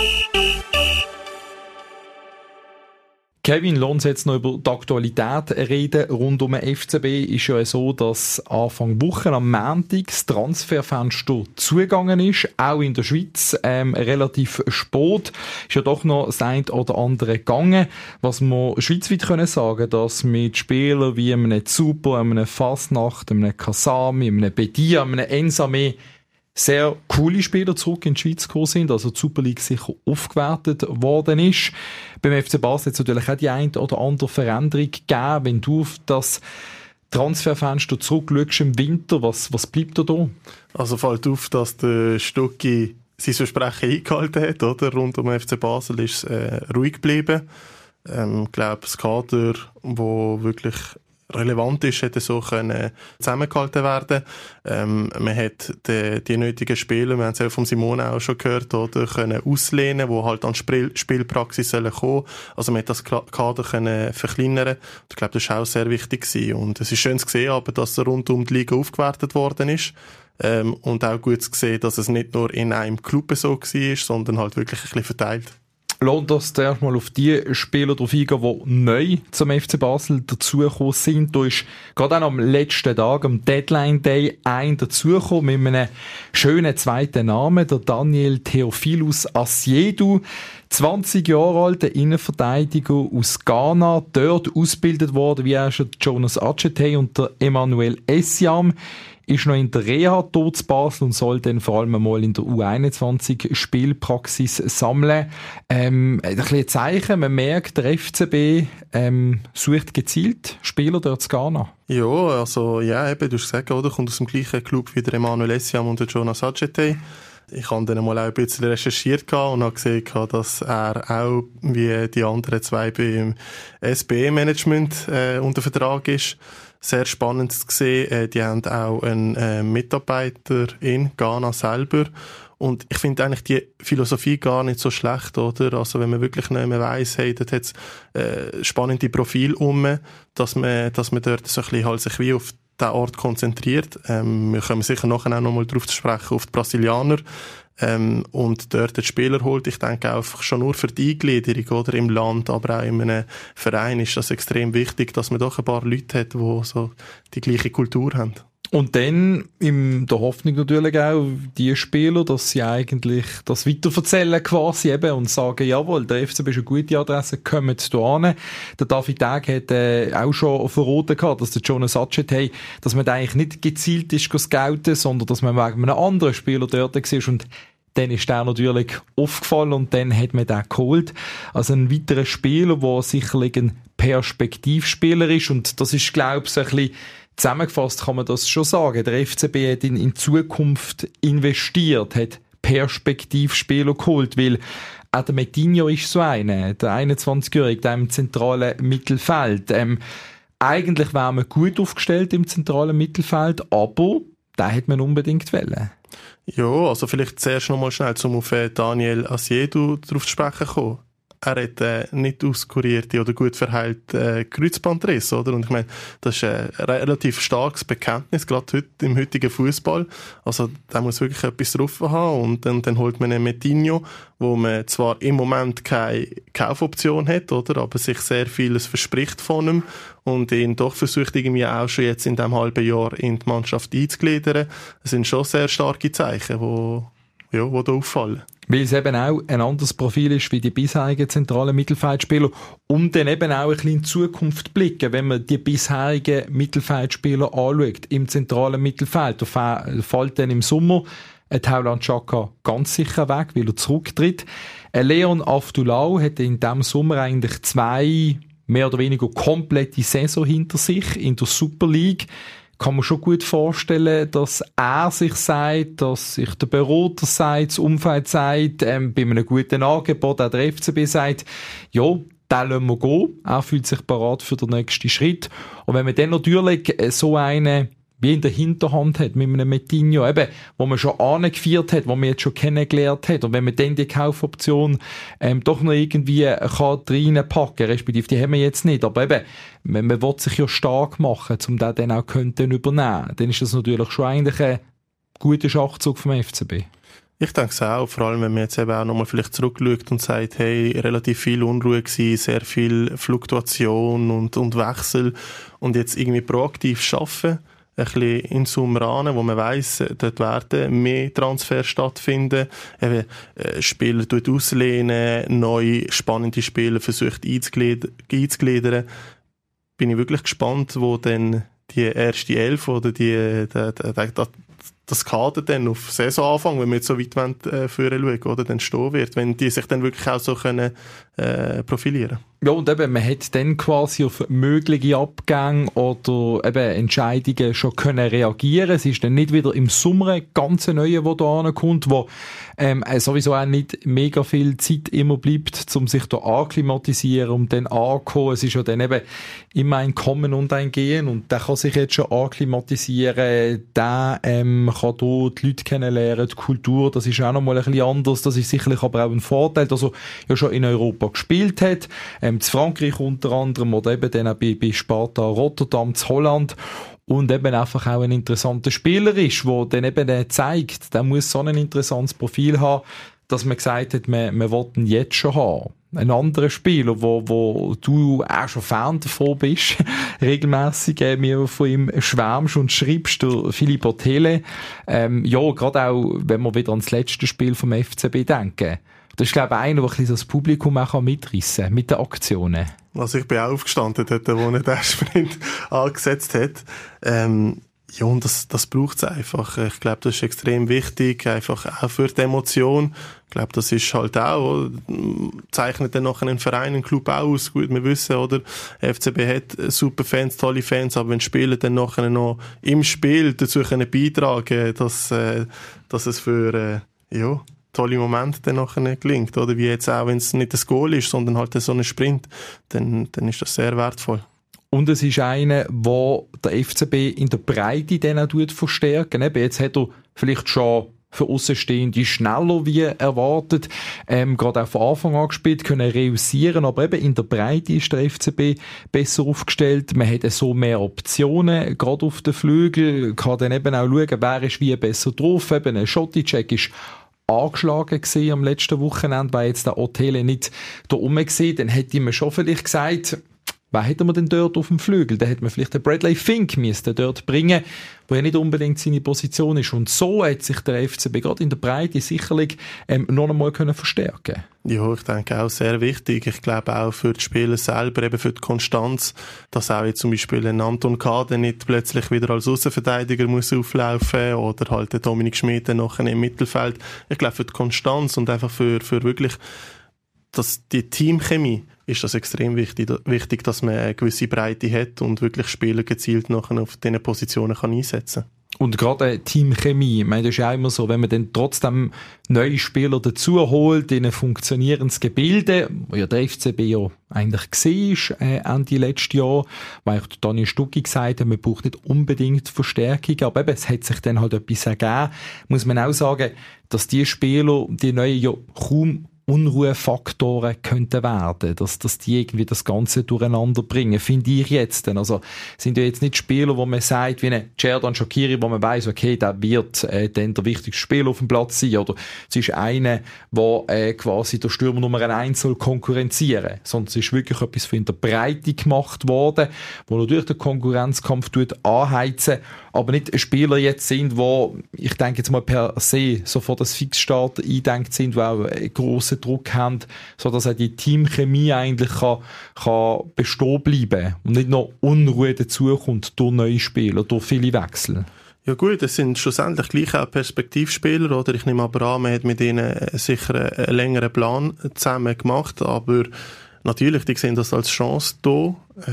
Kevin, lass uns jetzt noch über die Aktualität reden. Rund um den FCB ist ja so, dass Anfang Woche am Montag das Transferfenster zugegangen ist, auch in der Schweiz, relativ spät. Ist ja doch noch das eine oder andere gegangen. Was wir schweizweit können sagen, dass mit Spielern wie einem Zuber, einem Fasnacht, einem Kasami, einem Bedia, einem Ensame sehr coole Spieler zurück in die Schweiz gekommen sind, also die Super League sicher aufgewertet worden ist. Beim FC Basel hat es natürlich auch die eine oder andere Veränderung gegeben. Wenn du auf das Transferfenster zurückschaust im Winter, was bleibt da? Also fällt auf, dass der Stucki sein Versprechen eingehalten hat, oder? Rund um den FC Basel ist es ruhig geblieben. Ich glaube, das Kader, wo wirklich relevant ist, hätte so können zusammengehalten werden. Man hat die nötigen Spieler, wir haben es ja von Simone auch schon gehört, oder, können auslehnen, die halt an Spielpraxis kommen sollen. Also man hat das Kader können verkleinern. Ich glaube, das war auch sehr wichtig gewesen. Und es ist schön zu sehen, aber, dass er rund um die Liga aufgewertet worden ist. Und auch gut zu sehen, dass es nicht nur in einem Club so war, sondern halt wirklich ein bisschen verteilt. Lohnt das zuerst mal auf die Spieler drauf eingehen, die neu zum FC Basel dazugekommen sind. Da ist gerade auch am letzten Tag, am Deadline Day, ein dazugekommen mit einem schönen zweiten Namen, der Daniel Theophilus Asiedu. 20 Jahre alt, ein Innenverteidiger aus Ghana, dort ausgebildet worden, wie auch schon Jonas Adjetey und der Emmanuel Essiam. Ist noch in der Reha dort zu Basel und soll dann vor allem mal in der U21 Spielpraxis sammeln. Ein bisschen Zeichen, man merkt, der FCB sucht gezielt Spieler dort zu Ghana. Ja, also ja, eben, du hast gesagt, oder? Kommt aus dem gleichen Club wie der Emmanuel Essiam und der Jonas Adjetey. Ich habe dann mal auch ein bisschen recherchiert und habe gesehen, dass er auch wie die anderen zwei beim SBE-Management unter Vertrag ist. Sehr spannend zu sehen. Die haben auch einen Mitarbeiter in Ghana selber. Und ich finde eigentlich die Philosophie gar nicht so schlecht, oder? Also wenn man wirklich nicht mehr weiss, hey, dort hat es spannende Profile dass man dort so ein bisschen halt sich wie auf den Ort konzentriert. Wir kommen sicher nachher auch noch mal drauf zu sprechen, auf die Brasilianer. Und dort den Spieler holt. Ich denke auch schon nur für die Eingliederung, oder, im Land, aber auch in einem Verein ist das extrem wichtig, dass man doch ein paar Leute hat, die so die gleiche Kultur haben. Und dann in der Hoffnung natürlich auch, die Spieler, dass sie eigentlich das weiterverzählen quasi eben und sagen, jawohl, der FCB ist eine gute Adresse, kommt da hin. Der David Tag hat auch schon verraten gehabt, dass der Jonas Adjetey, dass man da eigentlich nicht gezielt ist scouten, sondern dass man wegen einem anderen Spieler dort war und dann ist der natürlich aufgefallen und dann hat man den geholt. Also ein weiterer Spieler, der sicherlich ein Perspektivspieler ist und das ist, glaube ich, so ein bisschen zusammengefasst kann man das schon sagen. Der FCB hat in Zukunft investiert, hat Perspektivspieler geholt, weil auch der Metinho ist so einer, der 21-Jährige, der im zentralen Mittelfeld. Eigentlich wäre man gut aufgestellt im zentralen Mittelfeld, aber den hat man unbedingt wollen. Ja, also vielleicht zuerst noch mal schnell, um auf Daniel Asiedu drauf zu sprechen kommen. Er hat nicht auskurierte oder gut verheilte Kreuzbandriss, oder? Und ich meine, das ist ein relativ starkes Bekenntnis, gerade heute, im heutigen Fußball. Also, da muss wirklich etwas drauf haben. Und dann holt man einen Metinho, wo man zwar im Moment keine Kaufoption hat, oder? Aber sich sehr vieles verspricht von ihm. Und ihn doch versucht irgendwie auch schon jetzt in diesem halben Jahr in die Mannschaft einzugliedern. Das sind schon sehr starke Zeichen, die da auffallen. Weil es eben auch ein anderes Profil ist wie die bisherigen zentralen Mittelfeldspieler und dann eben auch ein bisschen in die Zukunft blicken, wenn man die bisherigen Mittelfeldspieler anschaut im zentralen Mittelfeld. Da fällt dann im Sommer ein Taulant Xhaka ganz sicher weg, weil er zurücktritt. Leon Aftulau hat in diesem Sommer eigentlich 2 mehr oder weniger komplette Saison hinter sich in der Super League. Kann man schon gut vorstellen, dass er sich sagt, dass sich der Berater sagt, das Umfeld sagt, bei einem guten Angebot auch der FCB sagt, ja, den lassen wir gehen. Er fühlt sich bereit für den nächsten Schritt. Und wenn man dann natürlich so einen wie in der Hinterhand hat, mit einem Metinho, eben, wo man schon angeführt hat, wo man jetzt schon kennengelernt hat, und wenn man dann die Kaufoption doch noch irgendwie kann reinpacken, respektive die haben wir jetzt nicht, aber eben, man will sich ja stark machen, um den dann auch könnten übernehmen, dann ist das natürlich schon eigentlich ein guter Schachzug vom FCB. Ich denke es auch, vor allem wenn man jetzt eben auch nochmal vielleicht zurückschaut und sagt, hey, relativ viel Unruhe gewesen, sehr viel Fluktuation und Wechsel und jetzt irgendwie proaktiv arbeiten, ein bisschen in Sumranen, wo man weiss, dort werden mehr Transfers stattfinden, eben, Spieler auslehnen, neue spannende Spieler versucht einzugliedern. Bin ich wirklich gespannt, wo dann die erste Elf oder das Kader dann auf Saisonanfang, wenn wir jetzt so weit führen schauen, oder, dann stehen wird, wenn die sich dann wirklich auch so können profilieren. Ja, und eben, man hat dann quasi auf mögliche Abgänge oder eben Entscheidungen schon können reagieren. Es ist dann nicht wieder im Sommer ein ganz neuer, der da ankommt, wo sowieso auch nicht mega viel Zeit immer bleibt, um sich da anklimatisieren, um dann anzukommen. Es ist ja dann eben immer ein Kommen und ein Gehen und der kann sich jetzt schon anklimatisieren, der kann hier die Leute kennenlernen, die Kultur, das ist auch nochmal ein bisschen anders, das ist sicherlich aber auch ein Vorteil, dass er ja schon in Europa gespielt hat, in Frankreich unter anderem oder eben dann auch bei Sparta Rotterdam, in Holland und eben einfach auch ein interessanter Spieler ist, der dann eben zeigt, der muss so ein interessantes Profil haben, dass man gesagt hat, man will ihn jetzt schon haben. Ein anderer Spieler, wo du auch schon Fan davon bist, regelmässig mir von ihm schwärmst und schreibst, der Philippe Otele. Ja, gerade auch, wenn wir wieder ans letzte Spiel vom FCB denken. Das ist, glaube ich, einer, der das Publikum auch mitreissen kann, mit den Aktionen. Also ich bin auch aufgestanden dort, wo er den Sprint angesetzt hat. Ja, und das braucht's einfach. Ich glaube, das ist extrem wichtig, einfach auch für die Emotion. Ich glaube, das ist halt auch, zeichnet dann noch einen Verein, einen Club aus. Gut, wir wissen, oder? FCB hat super Fans, tolle Fans, aber wenn Spieler dann nachher noch im Spiel dazu können beitragen, dass es für, tolle Momente dann nachher gelingt, oder? Wie jetzt auch, wenn es nicht das Goal ist, sondern halt so ein Sprint, dann ist das sehr wertvoll. Und es ist einer, der der FCB in der Breite dann auch verstärken. Eben, jetzt hat er vielleicht schon für Aussenstehende schneller wie erwartet, gerade auch von Anfang an gespielt, können reüssieren, aber eben in der Breite ist der FCB besser aufgestellt. Man hat so mehr Optionen, gerade auf den Flügel, kann dann eben auch schauen, wer ist wie besser drauf. Eben ein Schotti-Check ist angeschlagen gewesen am letzten Wochenende, weil jetzt der Otele nicht da rum gesehen, dann hätte man schon vielleicht gesagt, wer hätte man denn dort auf dem Flügel? Da hätte man vielleicht den Bradley Fink müsste dort bringen, wo ja nicht unbedingt seine Position ist. Und so hat sich der FCB gerade in der Breite sicherlich noch einmal verstärken können. Ja, ich denke auch sehr wichtig. Ich glaube auch für die Spieler selber, eben für die Konstanz, dass auch jetzt zum Beispiel ein Anton Kade nicht plötzlich wieder als Aussenverteidiger muss auflaufen oder halt der Dominik Schmid noch im Mittelfeld. Ich glaube für die Konstanz und einfach für wirklich die Teamchemie ist das extrem wichtig, dass man eine gewisse Breite hat und wirklich Spieler gezielt nachher auf diesen Positionen kann einsetzen kann. Und gerade Teamchemie, ich meine, das ist ja immer so, wenn man dann trotzdem neue Spieler dazu holt in ein funktionierendes Gebilde, wo ja der FCB ja eigentlich war, Ende letztes Jahr, weil auch Daniel Stucki gesagt hat, man braucht nicht unbedingt Verstärkung, aber eben, es hat sich dann halt etwas ergeben, muss man auch sagen, dass die Spieler, die neuen ja kaum Unruhefaktoren könnten werden, dass die irgendwie das Ganze durcheinander bringen, finde ich jetzt. Also sind ja jetzt nicht Spieler, wo man sagt, wie ein Xherdan Shaqiri, wo man weiss, okay, der wird dann der wichtigste Spieler auf dem Platz sein, oder es ist einer, der quasi der Stürmer Nummer 1 soll konkurrenzieren, sondern es ist wirklich etwas für in der Breite gemacht worden, wo natürlich der Konkurrenzkampf anheizen, aber nicht Spieler jetzt sind, wo ich denke jetzt mal per se sofort das Fixstart eindenkt sind, die auch einen grossen Druck haben, so dass auch die Teamchemie eigentlich kann bestehen bleiben und nicht noch Unruhe dazukommt durch neue Spieler, durch viele Wechsel. Ja gut, es sind schlussendlich gleich auch Perspektivspieler, oder? Ich nehme aber an, man hat mit ihnen sicher einen längeren Plan zusammen gemacht, aber natürlich, die sehen das als Chance da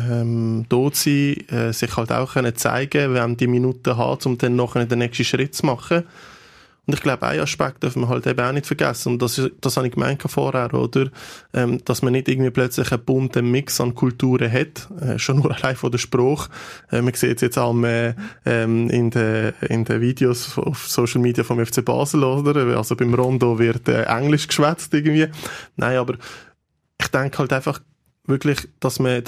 zu sein, sich halt auch können zeigen, wenn die Minuten haben, um dann noch den nächsten Schritt zu machen. Und ich glaube, einen Aspekt dürfen wir halt eben auch nicht vergessen. Und das habe ich gemeint vorher, oder? Dass man nicht irgendwie plötzlich einen bunten Mix an Kulturen hat. Schon nur allein von der Spruch. Man sieht es jetzt auch in den Videos auf Social Media vom FC Basel, oder? Also beim Rondo wird Englisch geschwätzt irgendwie. Nein, aber ich denke halt einfach, wirklich, dass man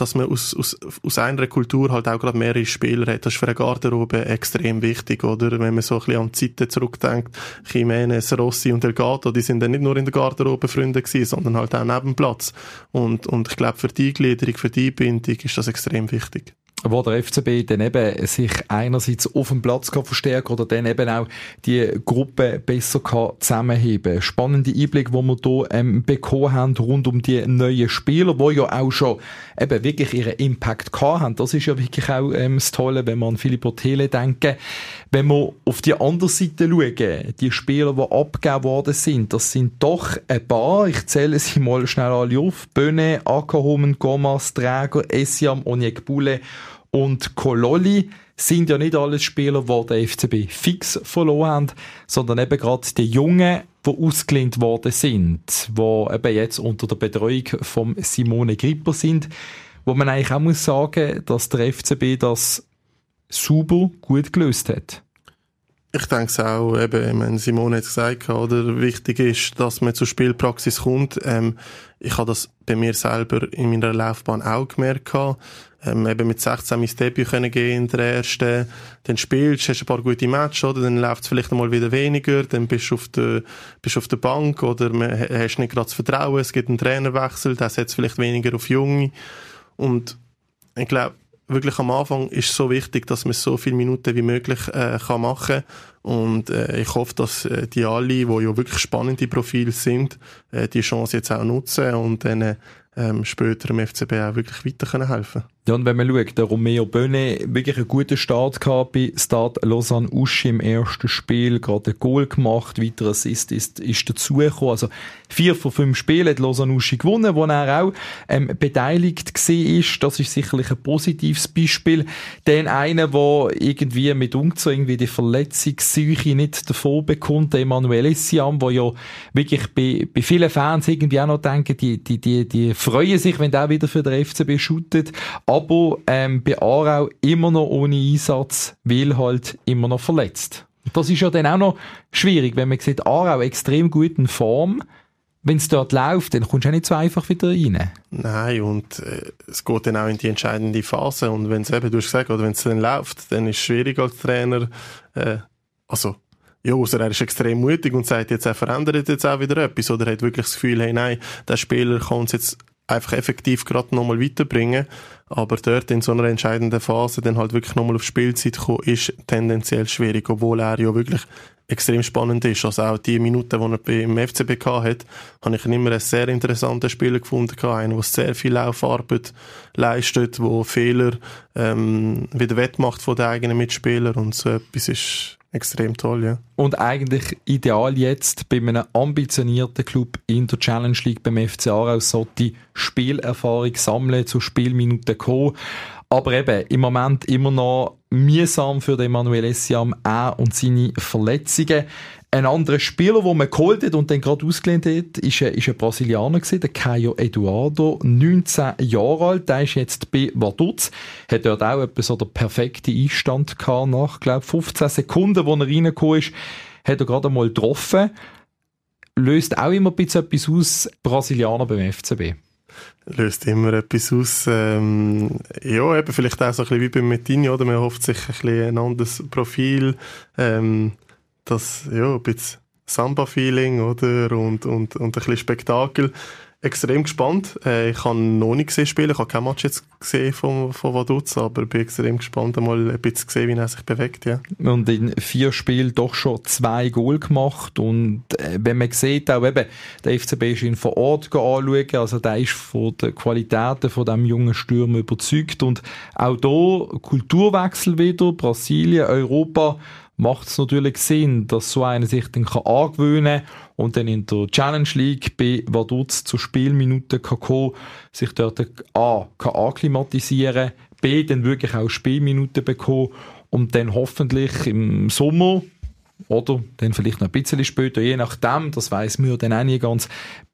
aus einer Kultur halt auch gerade mehrere Spieler hat. Das ist für eine Garderobe extrem wichtig, oder? Wenn man so ein bisschen an die Zeiten zurückdenkt, Jimenez, Rossi und Delgado, die sind dann nicht nur in der Garderobe Freunde gewesen, sondern halt auch neben dem Platz. Und ich glaube, für die Eingliederung, für die Einbindung ist das extrem wichtig. Wo der FCB dann eben sich einerseits auf dem Platz kann verstärken oder dann eben auch die Gruppe besser kann zusammenheben. Spannende Einblicke, die wir hier bekommen haben rund um die neuen Spieler, die ja auch schon eben wirklich ihren Impact gehabt haben. Das ist ja wirklich auch das Tolle, wenn wir an Philippe Otele denken. Wenn wir auf die andere Seite schauen, die Spieler, die abgegeben worden sind, das sind doch ein paar, ich zähle sie mal schnell alle auf, Böne, Ackerhomen, Gomas, Träger, Essiam, Onyekbule und Kololi sind ja nicht alles Spieler, die der FCB fix verloren haben, sondern eben gerade die Jungen, die ausgelehnt worden sind, die eben jetzt unter der Betreuung von Simone Gripper sind, wo man eigentlich auch muss sagen, dass der FCB das super gut gelöst hat. Ich denke es auch, eben, Simone hat es gesagt, oder? Wichtig ist, dass man zur Spielpraxis kommt. Ich habe das bei mir selber in meiner Laufbahn auch gemerkt. Eben mit 16 mein Debüt können gehen in der ersten. Dann spielst, hast ein paar gute Matches, oder? Dann läuft es vielleicht einmal wieder weniger. Dann bist du auf der Bank, oder hast nicht gerade das Vertrauen. Es gibt einen Trainerwechsel, der setzt vielleicht weniger auf Junge. Und ich glaube, wirklich am Anfang ist es so wichtig, dass man so viele Minuten wie möglich kann machen. Und ich hoffe, dass die alle, die ja wirklich spannende Profile sind, die Chance jetzt auch nutzen und dann später im FCB auch wirklich weiter helfen können. Ja, und wenn man schaut, der Romeo Böhne wirklich einen guten Start gehabt bei Stade Lausanne-Uschi im ersten Spiel, gerade ein Goal gemacht, weiter Assist ist dazugekommen. Also 4 von 5 Spielen hat Lausanne-Uschi gewonnen, wo er auch beteiligt war. Das ist sicherlich ein positives Beispiel. Dann einer, der irgendwie mit irgendwie die Verletzungsseuche nicht davon bekommt, der Emmanuel Essiam, der ja wirklich bei vielen Fans irgendwie auch noch denken, die freuen sich, wenn der wieder für den FCB shootet. Aber bei Aarau immer noch ohne Einsatz, weil halt immer noch verletzt. Und das ist ja dann auch noch schwierig, wenn man sieht, Aarau extrem gut in Form. Wenn es dort läuft, dann kommst du auch nicht so einfach wieder rein. Nein, und es geht dann auch in die entscheidende Phase. Und wenn es eben, du hast gesagt, oder wenn es dann läuft, dann ist es schwierig als Trainer. Ja, außer er ist extrem mutig und sagt jetzt, er verändert jetzt auch wieder etwas. Oder er hat wirklich das Gefühl, hey, nein, der Spieler kann uns jetzt einfach effektiv gerade nochmal weiterbringen. Aber dort in so einer entscheidenden Phase dann halt wirklich nochmal auf Spielzeit kommen, ist tendenziell schwierig, obwohl er ja wirklich extrem spannend ist. Also auch die Minuten, die er beim FCB hat, habe ich immer einen sehr interessanten Spieler gefunden, einen, der sehr viel Laufarbeit leistet, der Fehler wieder wettmacht von den eigenen Mitspielern, und so etwas ist extrem toll, ja. Und eigentlich ideal jetzt bei einem ambitionierten Club in der Challenge League beim FC Aarau sollte Spielerfahrung sammeln, zu Spielminuten kommen. Aber eben, im Moment immer noch mühsam für den Emmanuel Essiam und seine Verletzungen. Ein anderer Spieler, den man geholt hat und dann gerade ausgelehnt hat, ist ein Brasilianer gewesen, der Caio Eduardo, 19 Jahre alt, der ist jetzt bei Vaduz, hat dort auch etwa so den perfekten Einstand gehabt, nach, glaube 15 Sekunden, wo er reingekommen ist, hat er gerade einmal getroffen. Löst auch immer ein bisschen etwas aus, Brasilianer beim FCB. Löst immer etwas aus. Ja, eben vielleicht auch so ein bisschen wie beim Metinho, oder? Man hofft sich ein bisschen ein anderes Profil, das, ja, ein bisschen Samba-Feeling, oder? Und ein bisschen Spektakel. Extrem gespannt. Ich habe noch nicht gesehen spielen. Ich habe kein Match jetzt gesehen von Vaduz, aber bin extrem gespannt, einmal ein bisschen zu sehen, wie er sich bewegt, ja. Und in 4 Spielen doch schon 2 Goal gemacht. Und wenn man sieht, auch eben, der FCB ist ihn vor Ort anschauen, also der ist von den Qualitäten von diesem jungen Stürmer überzeugt. Und auch hier Kulturwechsel wieder, Brasilien, Europa, macht es natürlich Sinn, dass so einer sich dann angewöhnen kann und dann in der Challenge League bei Vaduz zu Spielminuten kann kommen, sich dort A, kann akklimatisieren, B, dann wirklich auch Spielminuten bekommen und dann hoffentlich im Sommer oder dann vielleicht noch ein bisschen später, je nachdem, das weiss man ja dann auch nicht ganz,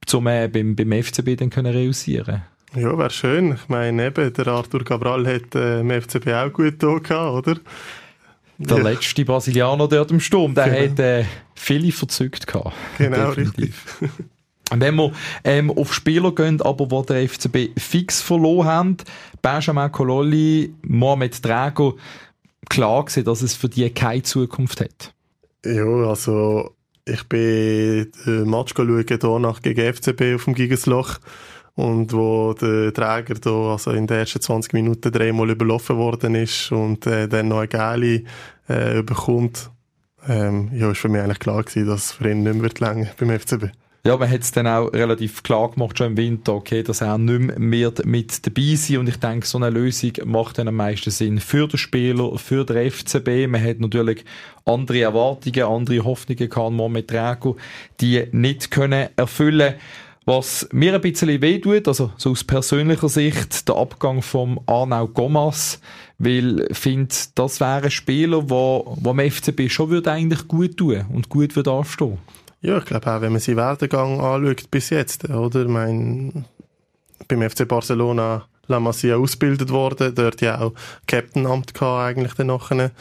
beim FCB dann können realisieren. Ja, wäre schön. Ich meine eben, der Arthur Cabral hat im FCB auch gut da gehabt, oder? Der letzte Brasilianer dort im Sturm, der hat viele verzückt gehabt. Genau, richtig. Wenn wir auf Spieler gehen, aber wo der FCB fix verloren haben, Benjamin Kololi, Mohamed Drago, klar gewesen, dass es für die keine Zukunft hat. Ja, also ich bin den Match schauen, hier gegen FCB auf dem Gigesloch. Und wo der Träger da, also in den ersten 20 Minuten 3-mal überlaufen worden ist und dann noch eine Gelbe bekommt, ja, ist für mich eigentlich klar gewesen, dass es für ihn nicht mehr länger beim FCB. Ja, man hat es dann auch relativ klar gemacht, schon im Winter, okay, dass er nicht mehr mit dabei sein. Und ich denke, so eine Lösung macht dann am meisten Sinn für den Spieler, für den FCB. Man hat natürlich andere Erwartungen, andere Hoffnungen gehabt, mit Drago, die nicht können erfüllen. Was mir ein bisschen wehtut, also so aus persönlicher Sicht, der Abgang vom Arnau Gomas, weil ich finde, das wäre ein Spieler, wo am FCB schon würde eigentlich gut tun und gut würde anstehen. Ja, ich glaube auch, wenn man seinen Werdegang anschaut bis jetzt, oder? Ich meine, beim FC Barcelona La Masia ausgebildet worden, dort ja auch Captain-Amt gehabt eigentlich dann nachher.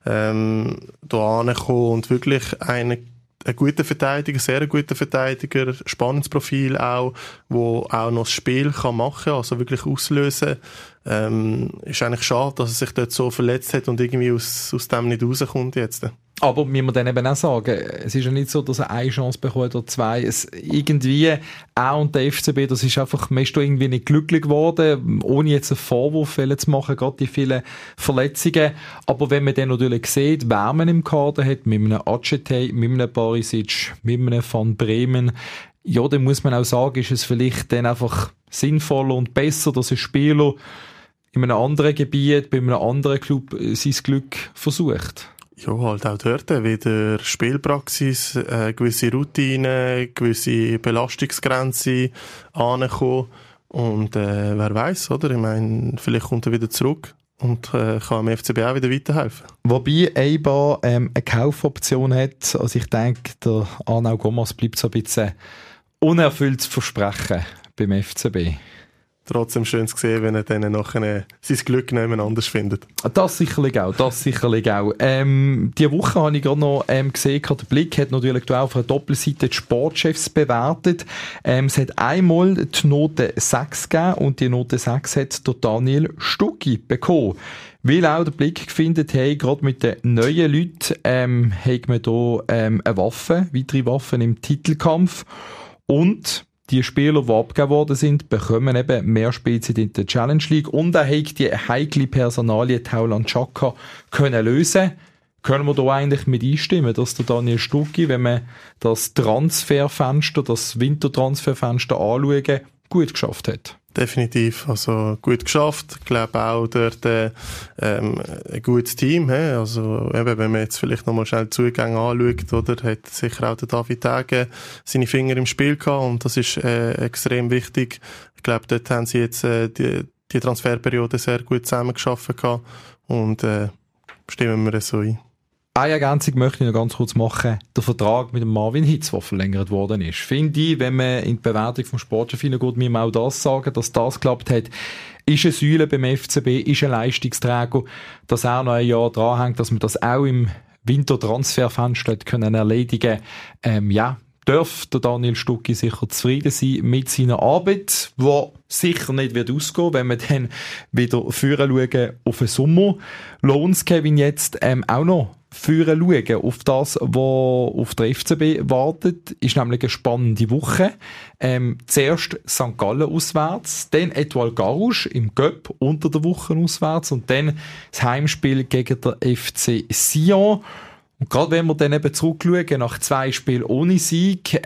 da angekommen und wirklich ein guter Verteidiger, sehr guter Verteidiger, spannendes Profil auch, wo auch noch das Spiel kann machen, also wirklich auslösen. Ist eigentlich schade, dass er sich dort so verletzt hat und irgendwie aus dem nicht rauskommt jetzt. Aber wie man dann eben auch sagen, es ist ja nicht so, dass er eine Chance bekommt oder zwei. Es irgendwie, auch und der FCB, das ist einfach, man ist da irgendwie nicht glücklich geworden, ohne jetzt einen Vorwurf zu machen, gerade die vielen Verletzungen. Aber wenn man dann natürlich sieht, wer man im Kader hat, mit einem Acetey, mit einem Barisic, mit einem Van Bremen, ja, dann muss man auch sagen, ist es vielleicht dann einfach sinnvoller und besser, dass ein Spieler in einem anderen Gebiet, bei einem anderen Club sein Glück versucht. Ja, halt auch dort wieder Spielpraxis, gewisse Routine, gewisse Belastungsgrenze ankommen. Und wer weiß, oder? Ich meine, vielleicht kommt er wieder zurück und kann dem FCB auch wieder weiterhelfen. Wobei Eibar eine Kaufoption hat. Also ich denke, der Arnau Gomas bleibt so ein bisschen unerfülltes Versprechen beim FCB. Trotzdem schön zu sehen, wenn er dann nachher sein Glück jemand anders findet. Das sicherlich auch, die Woche habe ich gerade noch gesehen, der Blick hat natürlich auch auf einer Doppelseite die Sportchefs bewertet. Es hat einmal die Note 6 gegeben und die Note 6 hat der Daniel Stucki bekommen. Weil auch der Blick findet, hey, gerade mit den neuen Leuten hat man hier eine Waffe, weitere Waffen im Titelkampf und die Spieler, die abgegeben worden sind, bekommen eben mehr Spielzeit in der Challenge League und er hat die heikle Personalie Taulant Xhaka können lösen. Können wir da eigentlich mit einstimmen, dass der Daniel Stucki, wenn wir das Transferfenster, das Wintertransferfenster anschauen, gut geschafft hat? Definitiv, also gut geschafft. Ich glaube auch dort ein gutes Team. Also eben, wenn man jetzt vielleicht nochmal schnell die Zugänge anschaut, oder, hat sicher auch der David Tage seine Finger im Spiel gehabt und das ist extrem wichtig. Ich glaube, dort haben sie jetzt die Transferperiode sehr gut zusammengearbeitet gehabt und stimmen wir es so ein. Eine Ergänzung möchte ich noch ganz kurz machen. Der Vertrag mit dem Marvin Hitz, der verlängert worden ist. Finde ich, wenn man in die Bewertung vom Sportchef hineingeht, muss man auch das sagen, dass das geklappt hat. Ist eine Säule beim FCB, ist ein Leistungsträger, dass er noch ein Jahr dranhängt, dass man das auch im Wintertransferfenster können erledigen. Darf der Daniel Stucki sicher zufrieden sein mit seiner Arbeit, die sicher nicht wird ausgehen, wenn wir dann wieder führen schauen auf den Sommer. Lohnt Kevin jetzt auch noch führen schauen auf das, was auf der FCB wartet, ist nämlich eine spannende Woche. Zuerst St. Gallen auswärts, dann Etoile Garus im Cup unter der Woche auswärts und dann das Heimspiel gegen der FC Sion. Und gerade wenn wir dann eben zurückschauen nach 2 Spielen ohne Sieg,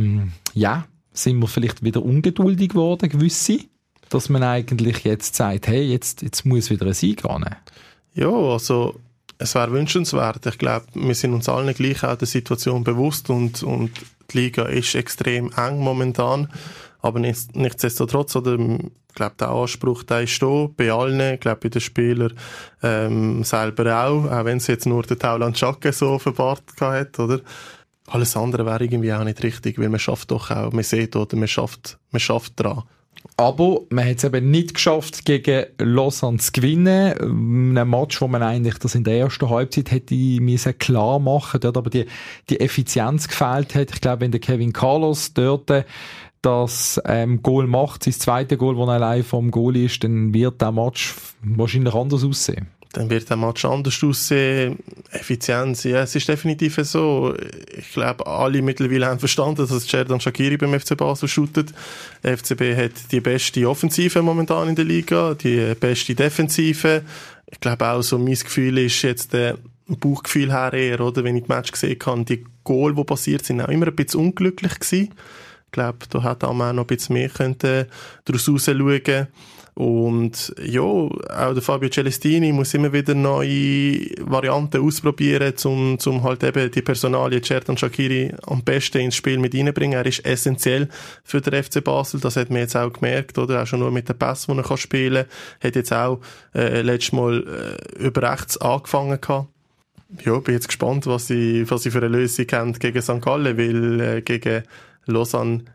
sind wir vielleicht wieder ungeduldig geworden, gewisse, dass man eigentlich jetzt sagt, hey, jetzt muss wieder ein Sieg ran. Ja, also es wäre wünschenswert. Ich glaube, wir sind uns allen gleich auch der Situation bewusst und die Liga ist extrem eng momentan. Aber nichtsdestotrotz, oder, ich glaube, der Anspruch, der ist da bei allen, ich glaube, bei den Spielern selber auch wenn es jetzt nur der Taulant Xhaka so offenbart hat, oder? Alles andere wäre irgendwie auch nicht richtig, weil man schafft doch auch, man sieht, oder, man schafft dran. Aber man hat es eben nicht geschafft, gegen Lausanne zu gewinnen. In einem Match, wo man eigentlich das in der ersten Halbzeit hätte klar machen, dort aber die Effizienz gefehlt hat. Ich glaube, wenn der Kevin Carlos dort das Goal macht, sein zweites Goal, das allein vom Goal ist, dann wird der Match wahrscheinlich anders aussehen. Dann wird der Match anders aussehen. Effizienz, ja, es ist definitiv so. Ich glaube, alle mittlerweile haben verstanden, dass Xherdan Shaqiri beim FC Basel shootet. Der FCB hat die beste Offensive momentan in der Liga, die beste Defensive. Ich glaube auch, so mein Gefühl ist jetzt ein Bauchgefühl her eher, oder? Wenn ich die Match gesehen habe, die Goal, die passiert sind, auch immer ein bisschen unglücklich gewesen. Ich glaube, da hätte auch noch ein bisschen mehr daraus rausschauen. Und ja, auch der Fabio Celestini muss immer wieder neue Varianten ausprobieren, um halt eben die Personalie Xherdan Shaqiri am besten ins Spiel mit reinbringen. Er ist essentiell für den FC Basel, das hat man jetzt auch gemerkt, oder? Auch schon nur mit den Pässen, die er spielen kann. Hat jetzt auch letztes Mal über rechts angefangen gehabt. Ja, bin jetzt gespannt, was sie für eine Lösung haben gegen St. Gallen, weil gegen Lausanne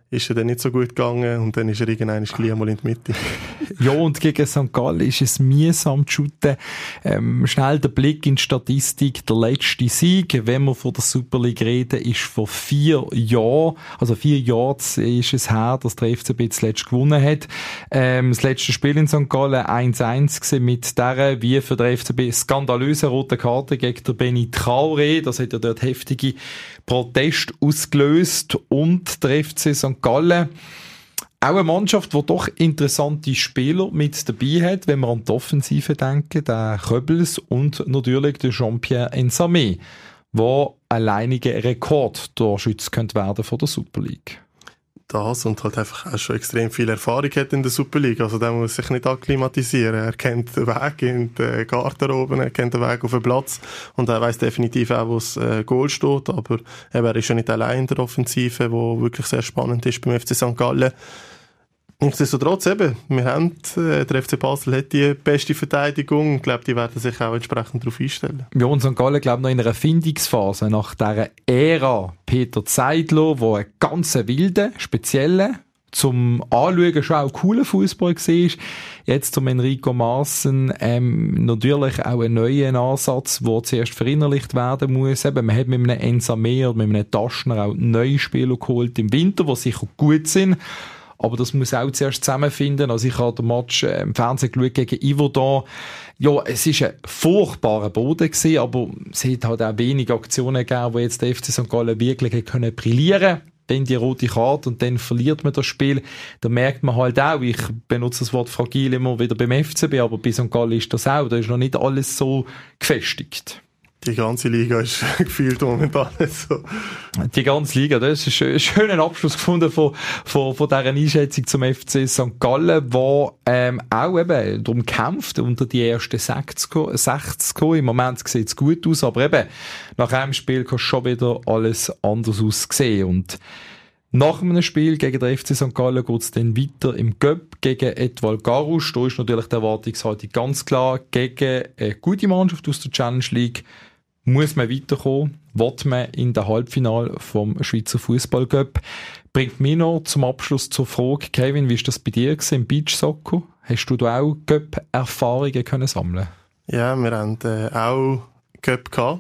ist er dann nicht so gut gegangen und dann ist er irgendwann gleich mal in die Mitte. Ja, und gegen St. Gallen ist es mühsam zu shooten. Schnell der Blick in die Statistik. Der letzte Sieg, wenn wir von der Super League reden, ist vor 4 Jahren. Also 4 Jahre ist es her, dass der FCB zuletzt gewonnen hat. Das letzte Spiel in St. Gallen 1-1 mit dieser, wie für den FCB, skandalösen roten Karte gegen den Benny Traoré. Das hat ja dort heftige Proteste ausgelöst. Und der FC St. Gallen, auch eine Mannschaft, die doch interessante Spieler mit dabei hat, wenn wir an die Offensive denken, der Köbels und natürlich der Jean-Pierre Nsame, der alleinige Rekordtorschütze könnte werden von der Super League. Das und halt einfach auch schon extrem viel Erfahrung hat in der Super League. Also der muss sich nicht akklimatisieren. Er kennt den Weg in den Garderoben, er kennt den Weg auf den Platz und er weiss definitiv auch, wo das Goal steht. Aber er ist ja nicht allein in der Offensive, wo wirklich sehr spannend ist beim FC St. Gallen. Nichtsdestotrotz eben, wir haben, der FC Basel hat die beste Verteidigung. Ich glaube, die werden sich auch entsprechend darauf einstellen. Ja, und St. Gallen, glaube ich, noch in einer Findungsphase nach dieser Ära Peter Zeidler, wo ein ganz wilder, spezieller, zum Anschauen schon auch cooler Fußball war. Jetzt zum Enrico Maassen natürlich auch einen neuen Ansatz, der zuerst verinnerlicht werden muss. Eben, man hat mit einem Nsame oder mit einem Taschner auch neue Spieler geholt im Winter, die sicher gut sind. Aber das muss auch zuerst zusammenfinden. Also ich habe den Match im Fernsehen geschaut gegen Yverdon. Ja, es ist ein furchtbarer Boden gewesen, aber es hat halt auch wenig Aktionen gegeben, wo jetzt der FC St. Gallen wirklich können brillieren. Dann die rote Karte und dann verliert man das Spiel. Da merkt man halt auch, ich benutze das Wort fragil immer wieder beim FCB, aber bei St. Gallen ist das auch. Da ist noch nicht alles so gefestigt. Die ganze Liga ist gefühlt momentan so. Die ganze Liga, das ist ein schöner Abschluss gefunden von dieser Einschätzung zum FC St. Gallen, wo auch eben darum kämpft, unter die ersten 60 zu kommen. Im Moment sieht es gut aus, aber eben nach einem Spiel kann schon wieder alles anders aussehen. Und nach einem Spiel gegen den FC St. Gallen geht es dann weiter im Cup gegen Etoile Garus. Da ist natürlich die Erwartungshaltung ganz klar. Gegen eine gute Mannschaft aus der Challenge League muss man weiterkommen, will man in der Halbfinale vom Schweizer Fußball-Cup. Bringt mich noch zum Abschluss zur Frage, Kevin, wie war das bei dir im Beachsoccer? Hast du da auch Cup-Erfahrungen können sammeln? Ja, wir haben auch Cup gehabt.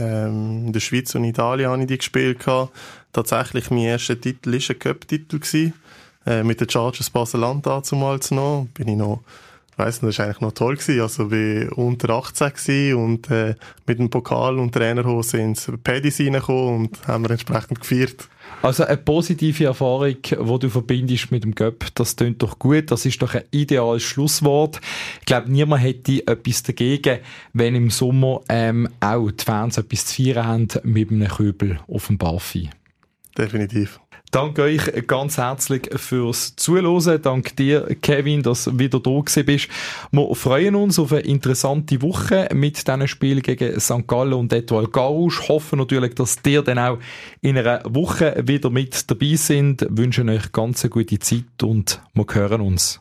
In der Schweiz und Italien habe ich die gespielt gehabt. Tatsächlich mein erster Titel war ein Cup-Titel. Mit den Chargers Basel-Land damals noch. Bin ich noch, ich weiss nicht, das war eigentlich noch toll gewesen. Also, ich war unter 18 gewesen und, mit dem Pokal und Trainerhose ins Paddies reingekommen und haben wir entsprechend gefeiert. Also, eine positive Erfahrung, die du verbindest mit dem Cup, das klingt doch gut. Das ist doch ein ideales Schlusswort. Ich glaube, niemand hätte etwas dagegen, wenn im Sommer, auch die Fans etwas zu feiern haben mit einem Köbel auf dem Barfi. Definitiv. Danke euch ganz herzlich fürs Zuhören. Danke dir, Kevin, dass du wieder da gewesen bist. Wir freuen uns auf eine interessante Woche mit diesen Spielen gegen St. Gallen und Etoile Garus. Hoffen natürlich, dass ihr dann auch in einer Woche wieder mit dabei sind. Wünschen euch ganz eine gute Zeit und wir hören uns.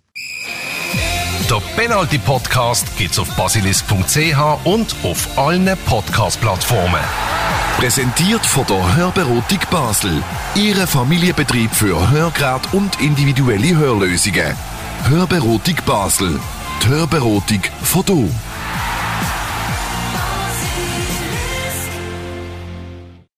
Der Penalty-Podcast gibt's auf basilisk.ch und auf allen Podcast-Plattformen. Präsentiert von der Hörberotik Basel. Ihre Familienbetrieb für Hörgeräte und individuelle Hörlösungen. Hörberotik Basel. Die Hörberotik von du.